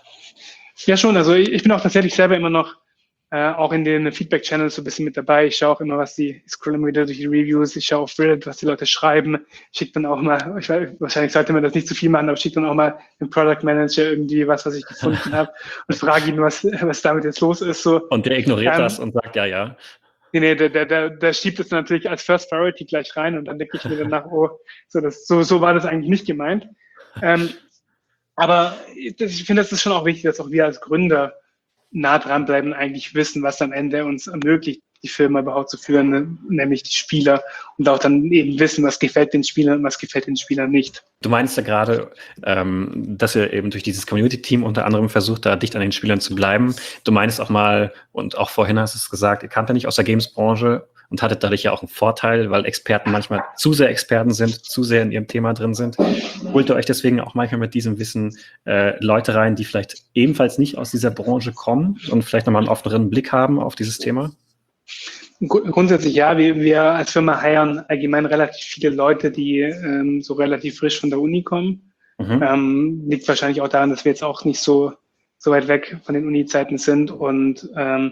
A: Ja, schon. Also ich, ich bin auch tatsächlich selber immer noch äh, auch in den Feedback-Channels so ein bisschen mit dabei. Ich schaue auch immer, was die, ich scroll immer wieder durch die Reviews, ich schaue auf Reddit, was die Leute schreiben, schicke dann auch mal, ich weiß, wahrscheinlich sollte man das nicht zu viel machen, aber schicke dann auch mal dem Product Manager irgendwie was, was ich gefunden habe und frage ihn, was, was damit jetzt los ist. So.
B: Und der ignoriert
A: ähm,
B: das und sagt, ja, ja.
A: Nee, nee, der, der, der, der schiebt es natürlich als First Priority gleich rein und dann denke ich mir danach, oh, so, das, so, so war das eigentlich nicht gemeint. Ähm, aber das, ich finde, das ist schon auch wichtig, dass auch wir als Gründer nah dranbleiben und eigentlich wissen, was am Ende uns ermöglicht, die Firma überhaupt zu führen, ne? Nämlich die Spieler und auch dann eben wissen, was gefällt den Spielern und was gefällt den Spielern nicht.
B: Du meinst ja gerade, ähm, dass ihr eben durch dieses Community-Team unter anderem versucht, da dicht an den Spielern zu bleiben. Du meinst auch mal, und auch vorhin hast du es gesagt, ihr kamt ja nicht aus der Games-Branche und hattet dadurch ja auch einen Vorteil, weil Experten manchmal zu sehr Experten sind, zu sehr in ihrem Thema drin sind. Holt ihr euch deswegen auch manchmal mit diesem Wissen äh, Leute rein, die vielleicht ebenfalls nicht aus dieser Branche kommen und vielleicht nochmal einen offeneren Blick haben auf dieses Thema?
A: Grundsätzlich ja, wir, wir als Firma hiren allgemein relativ viele Leute, die ähm, so relativ frisch von der Uni kommen. Mhm. Ähm, liegt wahrscheinlich auch daran, dass wir jetzt auch nicht so, so weit weg von den Uni-Zeiten sind und ähm,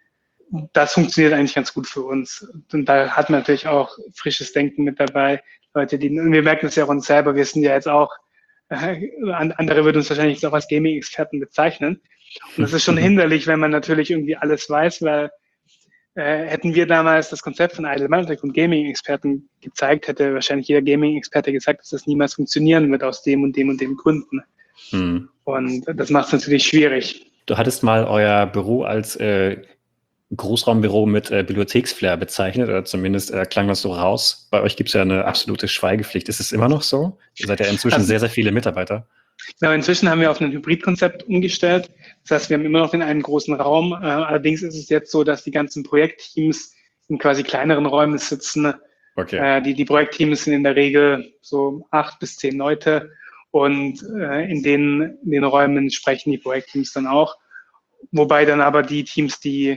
A: das funktioniert eigentlich ganz gut für uns. Und da hat man natürlich auch frisches Denken mit dabei. Leute, die, und wir merken das ja auch uns selber, wir sind ja jetzt auch, äh, andere würden uns wahrscheinlich jetzt auch als Gaming-Experten bezeichnen. Und das ist schon hinderlich, wenn man natürlich irgendwie alles weiß, weil Äh, hätten wir damals das Konzept von Idle Manatech und Gaming-Experten gezeigt, hätte wahrscheinlich jeder Gaming-Experte gesagt, dass das niemals funktionieren wird aus dem und dem und dem Gründen. Hm. Und das macht es natürlich schwierig.
B: Du hattest mal euer Büro als äh, Großraumbüro mit äh, Bibliotheksflair bezeichnet, oder zumindest äh, klang das so raus. Bei euch gibt es ja eine absolute Schweigepflicht. Ist es immer noch so? Ihr seid ja inzwischen also, sehr, sehr viele Mitarbeiter.
A: Genau, inzwischen haben wir auf ein Hybridkonzept umgestellt. Das heißt, wir haben immer noch den einen großen Raum. Äh, allerdings ist es jetzt so, dass die ganzen Projektteams in quasi kleineren Räumen sitzen. Okay. Äh, die, die Projektteams sind in der Regel so acht bis zehn Leute. Und äh, in, den, in den Räumen sprechen die Projektteams dann auch. Wobei dann aber die Teams, die,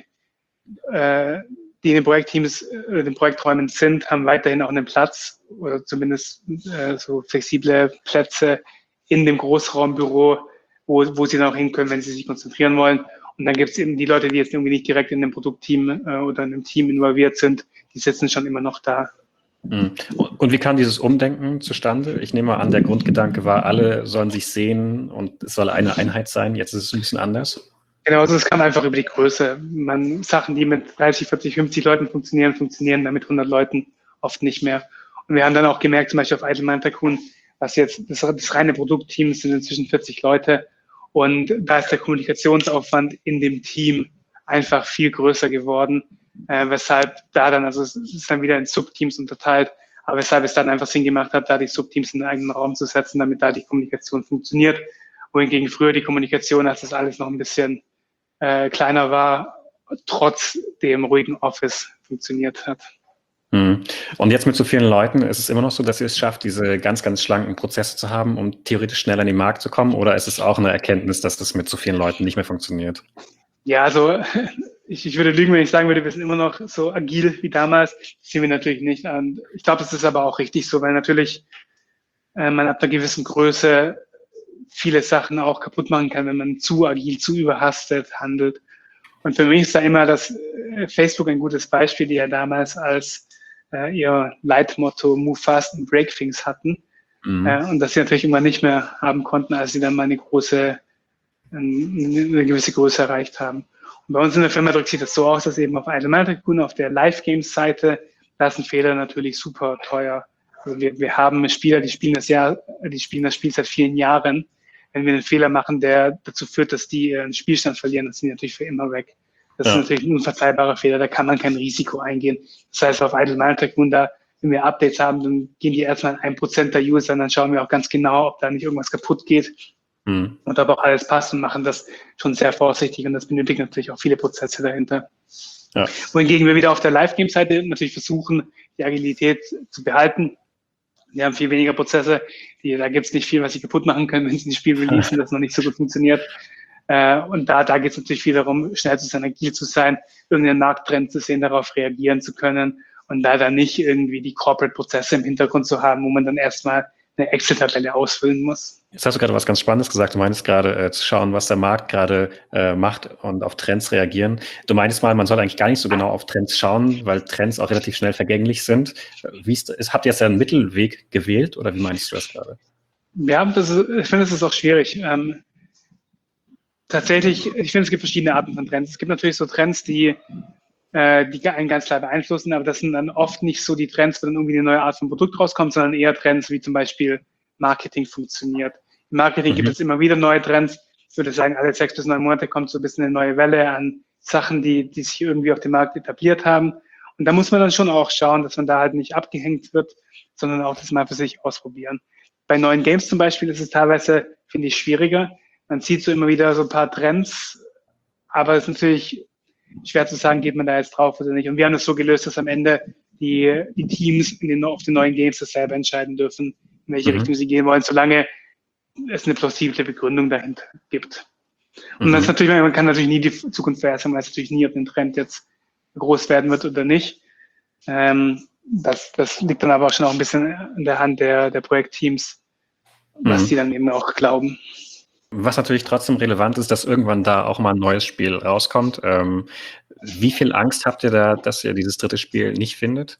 A: äh, die in den Projektteams, äh, den Projekträumen sind, haben weiterhin auch einen Platz oder zumindest äh, so flexible Plätze in dem Großraumbüro, wo, wo sie dann auch hin können, wenn sie sich konzentrieren wollen. Und dann gibt es eben die Leute, die jetzt irgendwie nicht direkt in dem Produktteam äh, oder in einem Team involviert sind, die sitzen schon immer noch da.
B: Und wie kam dieses Umdenken zustande? Ich nehme mal an, der Grundgedanke war, alle sollen sich sehen und es soll eine Einheit sein. Jetzt ist es ein bisschen anders.
A: Genau, also es kam einfach über die Größe. Man, Sachen, die mit dreißig, vierzig, fünfzig Leuten funktionieren, funktionieren dann mit hundert Leuten oft nicht mehr. Und wir haben dann auch gemerkt, zum Beispiel auf Idle Manatech, was jetzt das, das reine Produktteam sind inzwischen vierzig Leute und da ist der Kommunikationsaufwand in dem Team einfach viel größer geworden, äh, weshalb da dann, also es ist dann wieder in Subteams unterteilt, aber weshalb es dann einfach Sinn gemacht hat, da die Subteams in den eigenen Raum zu setzen, damit da die Kommunikation funktioniert, wohingegen früher die Kommunikation, als das alles noch ein bisschen äh, kleiner war, trotz dem ruhigen Office funktioniert hat.
B: Und jetzt mit so vielen Leuten, ist es immer noch so, dass ihr es schafft, diese ganz, ganz schlanken Prozesse zu haben, um theoretisch schneller in den Markt zu kommen? Oder ist es auch eine Erkenntnis, dass das mit so vielen Leuten nicht mehr funktioniert?
A: Ja, also ich, ich würde lügen, wenn ich sagen würde, wir sind immer noch so agil wie damals. Das sind wir natürlich nicht. Und ich glaube, das ist aber auch richtig so, weil natürlich äh, man ab einer gewissen Größe viele Sachen auch kaputt machen kann, wenn man zu agil, zu überhastet handelt. Und für mich ist da immer das äh, Facebook ein gutes Beispiel, die ja damals als äh, ihr Leitmotto Move Fast and Break Things hatten. Mhm. Äh, und das sie natürlich immer nicht mehr haben konnten, als sie dann mal eine große, eine gewisse Größe erreicht haben. Und bei uns in der Firma drückt sich das so aus, dass eben auf Idle Manatech auf der Live-Games-Seite, da ist ein Fehler natürlich super teuer. Also wir, wir haben Spieler, die spielen das Jahr, die spielen das Spiel seit vielen Jahren. Wenn wir einen Fehler machen, der dazu führt, dass die ihren Spielstand verlieren, dann sind die natürlich für immer weg. Das ja. ist natürlich ein unverzeihbarer Fehler, da kann man kein Risiko eingehen. Das heißt, auf Idle Manatech, da, wenn wir Updates haben, dann gehen die erstmal ein Prozent der User und dann schauen wir auch ganz genau, ob da nicht irgendwas kaputt geht mhm. und ob auch alles passt und machen das schon sehr vorsichtig und das benötigt natürlich auch viele Prozesse dahinter. Ja. Wohingegen wir wieder auf der Live-Game-Seite natürlich versuchen, die Agilität zu behalten. Wir haben viel weniger Prozesse, die, da gibt es nicht viel, was sie kaputt machen können, wenn sie ein Spiel releasen, das noch nicht so gut funktioniert. Äh, und da, da geht es natürlich viel darum, schnell zu sein, agil zu sein, irgendeinen Markttrend zu sehen, darauf reagieren zu können und da dann nicht irgendwie die Corporate-Prozesse im Hintergrund zu haben, wo man dann erstmal eine Excel-Tabelle ausfüllen muss.
B: Jetzt hast du gerade was ganz Spannendes gesagt. Du meinst gerade äh, zu schauen, was der Markt gerade äh, macht und auf Trends reagieren. Du meinst mal, man soll eigentlich gar nicht so genau auf Trends schauen, weil Trends auch relativ schnell vergänglich sind. Wie ist, ist, habt ihr jetzt einen Mittelweg gewählt oder wie meinst du das gerade?
A: Ja, das ist, ich finde, es ist auch schwierig. Ähm, tatsächlich, ich finde, es gibt verschiedene Arten von Trends. Es gibt natürlich so Trends, die äh, die einen ganz klar beeinflussen, aber das sind dann oft nicht so die Trends, wo dann irgendwie eine neue Art von Produkt rauskommt, sondern eher Trends, wie zum Beispiel Marketing funktioniert. Im Marketing mhm. gibt es immer wieder neue Trends. Ich würde sagen, alle sechs bis neun Monate kommt so ein bisschen eine neue Welle an Sachen, die, die sich irgendwie auf dem Markt etabliert haben. Und da muss man dann schon auch schauen, dass man da halt nicht abgehängt wird, sondern auch das mal für sich ausprobieren. Bei neuen Games zum Beispiel ist es teilweise, finde ich, schwieriger. Man sieht so immer wieder so ein paar Trends, aber es ist natürlich schwer zu sagen, geht man da jetzt drauf oder nicht. Und wir haben das so gelöst, dass am Ende die, die Teams in den, auf den neuen Games das selber entscheiden dürfen, in welche mhm. Richtung sie gehen wollen, solange es eine plausible Begründung dahinter gibt. Und mhm. das ist natürlich, man kann natürlich nie die Zukunft vorhersagen, man weiß natürlich nie, ob ein Trend jetzt groß werden wird oder nicht. Ähm, das, das liegt dann aber auch schon auch ein bisschen in der Hand der, der Projektteams, was mhm. die dann eben auch glauben.
B: Was natürlich trotzdem relevant ist, dass irgendwann da auch mal ein neues Spiel rauskommt. Ähm, wie viel Angst habt ihr da, dass ihr dieses dritte Spiel nicht findet?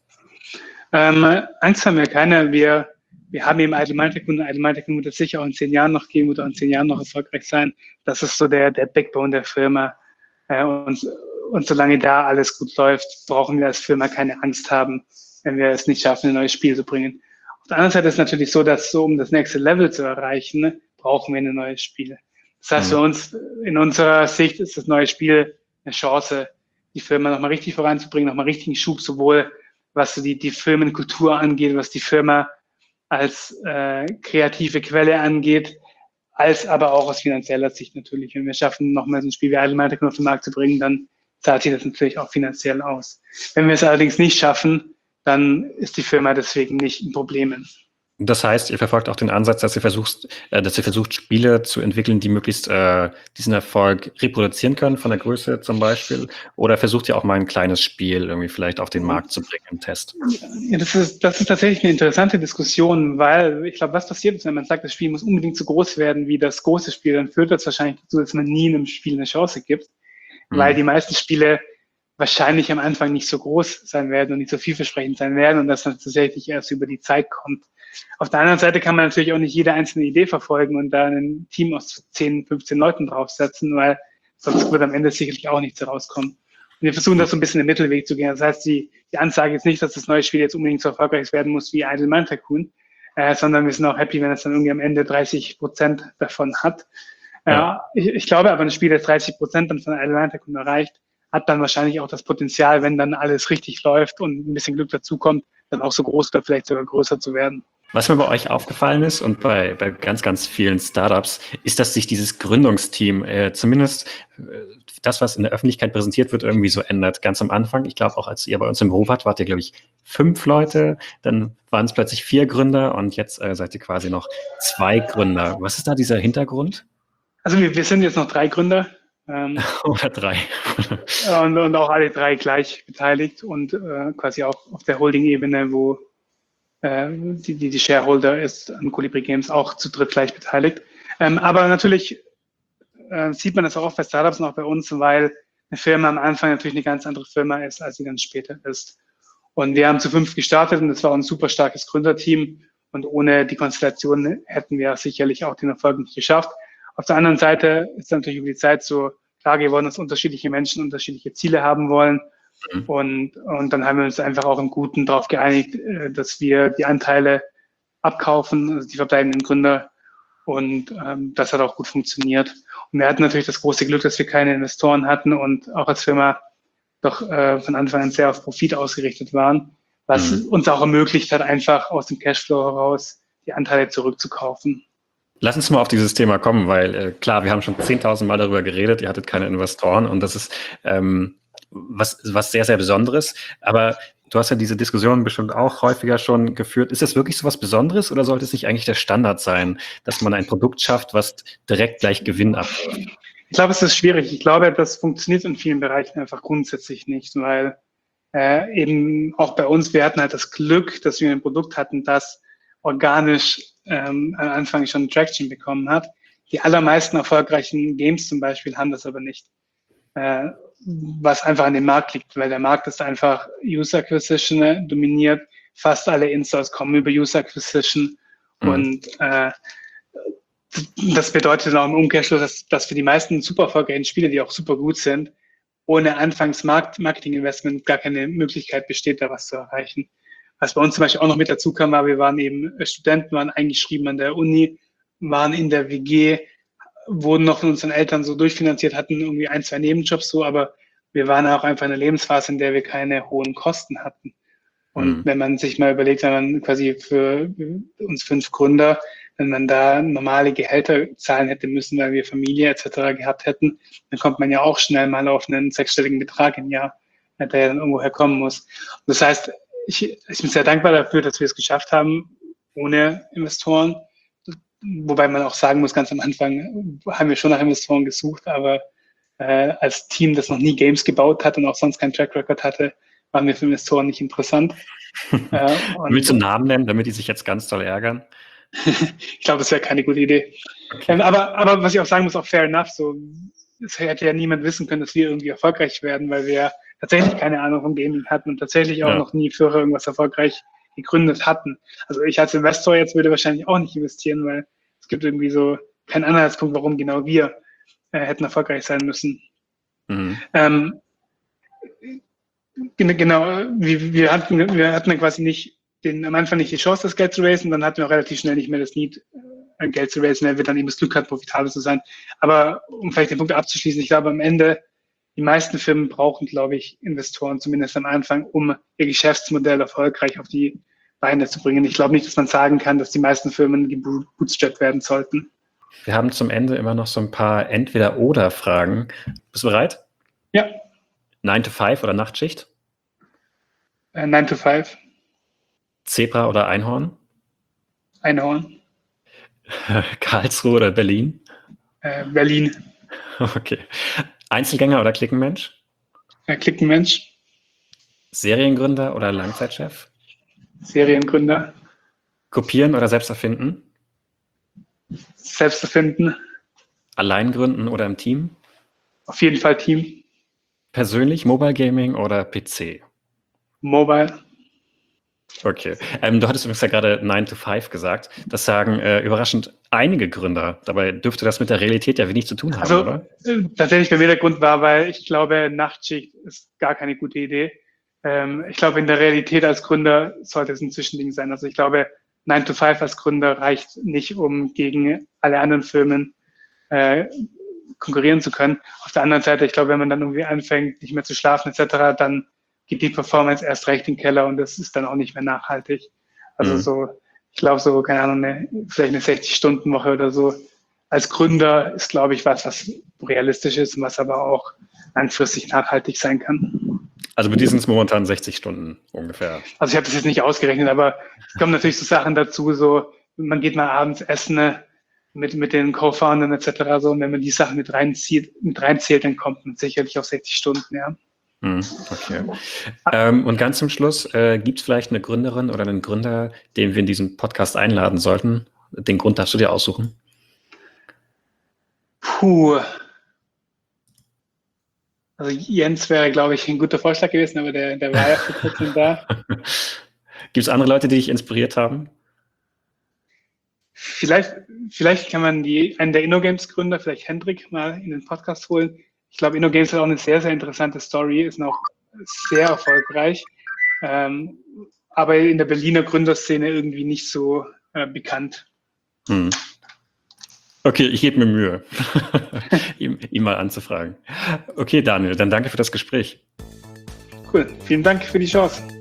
A: Ähm, Angst haben wir keine. Wir, wir haben eben Idle Mind Tycoon. Idle Mind Tycoon wird es sicher auch in zehn Jahren noch geben oder in zehn Jahren noch erfolgreich sein. Das ist so der, der Backbone der Firma. Äh, und, und solange da alles gut läuft, brauchen wir als Firma keine Angst haben, wenn wir es nicht schaffen, ein neues Spiel zu bringen. Auf der anderen Seite ist es natürlich so, dass so, um das nächste Level zu erreichen, brauchen wir ein neues Spiel. Das heißt, für uns, in unserer Sicht ist das neue Spiel eine Chance, die Firma nochmal richtig voranzubringen, nochmal richtigen Schub, sowohl was so die, die Firmenkultur angeht, was die Firma als äh, kreative Quelle angeht, als aber auch aus finanzieller Sicht natürlich. Wenn wir schaffen, nochmal so ein Spiel wie Idle Mind Tycoon auf den Markt zu bringen, dann zahlt sich das natürlich auch finanziell aus. Wenn wir es allerdings nicht schaffen, dann ist die Firma deswegen nicht in Problemen.
B: Das heißt, ihr verfolgt auch den Ansatz, dass ihr versucht, äh, dass ihr versucht, Spiele zu entwickeln, die möglichst äh, diesen Erfolg reproduzieren können, von der Größe zum Beispiel, oder versucht ihr auch mal ein kleines Spiel irgendwie vielleicht auf den Markt zu bringen im Test?
A: Ja, das ist, das ist tatsächlich eine interessante Diskussion, weil ich glaube, was passiert ist, wenn man sagt, das Spiel muss unbedingt so groß werden wie das große Spiel, dann führt das wahrscheinlich dazu, dass man nie einem Spiel eine Chance gibt, mhm. weil die meisten Spiele wahrscheinlich am Anfang nicht so groß sein werden und nicht so vielversprechend sein werden und das dann tatsächlich erst über die Zeit kommt. Auf der anderen Seite kann man natürlich auch nicht jede einzelne Idee verfolgen und da ein Team aus zehn, fünfzehn Leuten draufsetzen, weil sonst wird am Ende sicherlich auch nichts herauskommen. Und wir versuchen das so ein bisschen im Mittelweg zu gehen. Das heißt, die, die Ansage ist nicht, dass das neue Spiel jetzt unbedingt so erfolgreich werden muss wie Idle Mind Tycoon, äh, sondern wir sind auch happy, wenn es dann irgendwie am Ende dreißig Prozent davon hat. Ja. Äh, ich, ich glaube aber, ein Spiel, das dreißig Prozent dann von Idle Mind Tycoon erreicht, hat dann wahrscheinlich auch das Potenzial, wenn dann alles richtig läuft und ein bisschen Glück dazukommt, dann auch so groß oder vielleicht sogar größer zu werden.
B: Was mir bei euch aufgefallen ist und bei, bei ganz, ganz vielen Startups, ist, dass sich dieses Gründungsteam, äh, zumindest äh, das, was in der Öffentlichkeit präsentiert wird, irgendwie so ändert. Ganz am Anfang, ich glaube auch, als ihr bei uns im Büro wart, wart ihr, glaube ich, fünf Leute, dann waren es plötzlich vier Gründer und jetzt äh, seid ihr quasi noch zwei Gründer. Was ist da dieser Hintergrund?
A: Also wir, wir sind jetzt noch drei Gründer. Ähm,
B: Oder drei.
A: und, und auch alle drei gleich beteiligt und äh, quasi auch auf der Holding-Ebene, wo die, die, die Shareholder ist an Colibri Games auch zu dritt gleich beteiligt. Ähm, aber natürlich äh, sieht man das auch oft bei Startups und auch bei uns, weil eine Firma am Anfang natürlich eine ganz andere Firma ist, als sie dann später ist. Und wir haben zu fünf gestartet und das war ein super starkes Gründerteam und ohne die Konstellation hätten wir sicherlich auch den Erfolg nicht geschafft. Auf der anderen Seite ist natürlich über die Zeit so klar geworden, dass unterschiedliche Menschen unterschiedliche Ziele haben wollen. Und, und dann haben wir uns einfach auch im Guten darauf geeinigt, dass wir die Anteile abkaufen, also die verbleibenden Gründer. Und ähm, das hat auch gut funktioniert. Und wir hatten natürlich das große Glück, dass wir keine Investoren hatten und auch als Firma doch äh, von Anfang an sehr auf Profit ausgerichtet waren, was mhm. uns auch ermöglicht hat, einfach aus dem Cashflow heraus die Anteile zurückzukaufen.
B: Lass uns mal auf dieses Thema kommen, weil äh, klar, wir haben schon zehntausend Mal darüber geredet, ihr hattet keine Investoren und das ist ähm, was, was sehr, sehr Besonderes. Aber du hast ja diese Diskussion bestimmt auch häufiger schon geführt. Ist das wirklich so was Besonderes oder sollte es nicht eigentlich der Standard sein, dass man ein Produkt schafft, was direkt gleich Gewinn abwirft?
A: Ich glaube, es ist schwierig. Ich glaube, das funktioniert in vielen Bereichen einfach grundsätzlich nicht, weil äh, eben auch bei uns, wir hatten halt das Glück, dass wir ein Produkt hatten, das organisch ähm, am Anfang schon Traction bekommen hat. Die allermeisten erfolgreichen Games zum Beispiel haben das aber nicht, äh, was einfach an dem Markt liegt, weil der Markt ist einfach User Acquisition äh, dominiert. Fast alle Installs kommen über User Acquisition mhm. und äh, das bedeutet auch im Umkehrschluss, dass, dass für die meisten super erfolgreichen Spiele, die auch super gut sind, ohne anfangs Marketing-Investment gar keine Möglichkeit besteht, da was zu erreichen. Was bei uns zum Beispiel auch noch mit dazu kam, war, wir waren eben Studenten, waren eingeschrieben an der Uni, waren in der W G, wurden noch von unseren Eltern so durchfinanziert, hatten irgendwie ein, zwei Nebenjobs so, aber wir waren auch einfach in einer Lebensphase, in der wir keine hohen Kosten hatten. Und mhm. wenn man sich mal überlegt, wenn man quasi für uns fünf Gründer, wenn man da normale Gehälter zahlen hätte müssen, weil wir Familie et cetera gehabt hätten, dann kommt man ja auch schnell mal auf einen sechsstelligen Betrag im Jahr, der ja dann irgendwo herkommen muss. Und das heißt, ich, ich bin sehr dankbar dafür, dass wir es geschafft haben, ohne Investoren. Wobei man auch sagen muss, ganz am Anfang haben wir schon nach Investoren gesucht, aber äh, als Team, das noch nie Games gebaut hat und auch sonst keinen Track Record hatte, waren wir für Investoren nicht interessant.
B: äh, Willst du einen Namen nennen, damit die sich jetzt ganz doll ärgern?
A: Ich glaube, das wäre keine gute Idee. Okay. Ähm, aber, aber was ich auch sagen muss, auch fair enough, so, es hätte ja niemand wissen können, dass wir irgendwie erfolgreich werden, weil wir tatsächlich keine Ahnung vom Gaming hatten und tatsächlich auch ja. noch nie vorher irgendwas erfolgreich gegründet hatten. Also ich als Investor jetzt würde wahrscheinlich auch nicht investieren, weil es gibt irgendwie so keinen Anhaltspunkt, warum genau wir äh, hätten erfolgreich sein müssen. Mhm. Ähm, genau, wir, wir hatten wir hatten quasi nicht den, am Anfang nicht die Chance, das Geld zu raisen, dann hatten wir auch relativ schnell nicht mehr das Need, äh, Geld zu raisen, weil wir dann eben das Glück hatten, profitabel zu sein. Aber um vielleicht den Punkt abzuschließen, ich glaube am Ende, die meisten Firmen brauchen, glaube ich, Investoren, zumindest am Anfang, um ihr Geschäftsmodell erfolgreich auf die Beine zu bringen. Ich glaube nicht, dass man sagen kann, dass die meisten Firmen gebootstrapped werden sollten.
B: Wir haben zum Ende immer noch so ein paar Entweder-Oder-Fragen. Bist du bereit?
A: Ja.
B: nine to five oder Nachtschicht?
A: Äh, nine to five.
B: Zebra oder Einhorn?
A: Einhorn.
B: Karlsruhe oder Berlin?
A: Äh, Berlin.
B: Okay. Einzelgänger oder Klickenmensch?
A: Äh, Klickenmensch.
B: Seriengründer oder Langzeitchef?
A: Seriengründer.
B: Kopieren oder selbst erfinden?
A: Selbst erfinden.
B: Allein gründen oder im Team?
A: Auf jeden Fall Team.
B: Persönlich, Mobile Gaming oder P C?
A: Mobile.
B: Okay. Ähm, du hattest übrigens ja gerade nine to five gesagt. Das sagen äh, überraschend einige Gründer. Dabei dürfte das mit der Realität ja wenig zu tun haben,
A: also,
B: oder?
A: Äh, tatsächlich bei mir der Grund war, weil ich glaube, Nachtschicht ist gar keine gute Idee. Ähm, ich glaube, in der Realität als Gründer sollte es ein Zwischending sein. Also ich glaube, nine to five als Gründer reicht nicht, um gegen alle anderen Firmen äh, konkurrieren zu können. Auf der anderen Seite, ich glaube, wenn man dann irgendwie anfängt, nicht mehr zu schlafen et cetera, dann geht die Performance erst recht in den Keller und das ist dann auch nicht mehr nachhaltig. Also mhm. so, ich glaube so, keine Ahnung, eine, vielleicht eine sechzig-Stunden-Woche oder so. Als Gründer ist, glaube ich, was, was realistisch ist und was aber auch langfristig nachhaltig sein kann.
B: Also mit diesen momentan sechzig Stunden ungefähr.
A: Also ich habe das jetzt nicht ausgerechnet, aber es kommen natürlich so Sachen dazu, so man geht mal abends essen mit, mit den Co-Foundern et cetera. So, und wenn man die Sachen mit reinzieht, mit reinzählt, dann kommt man sicherlich auf sechzig Stunden, ja.
B: Okay. Ähm, und ganz zum Schluss, äh, gibt es vielleicht eine Gründerin oder einen Gründer, den wir in diesen Podcast einladen sollten? Den Grund darfst du dir aussuchen.
A: Puh. Also Jens wäre, glaube ich, ein guter Vorschlag gewesen, aber der, der war ja vor kurzem da.
B: Gibt es andere Leute, die dich inspiriert haben?
A: Vielleicht, vielleicht kann man die, einen der InnoGames-Gründer, vielleicht Hendrik, mal in den Podcast holen. Ich glaube, InnoGames hat auch eine sehr, sehr interessante Story, ist noch sehr erfolgreich, ähm, aber in der Berliner Gründerszene irgendwie nicht so äh, bekannt.
B: Hm. Okay, ich gebe mir Mühe, ihm, ihm mal anzufragen. Okay, Daniel, dann danke für das Gespräch.
A: Cool, vielen Dank für die Chance.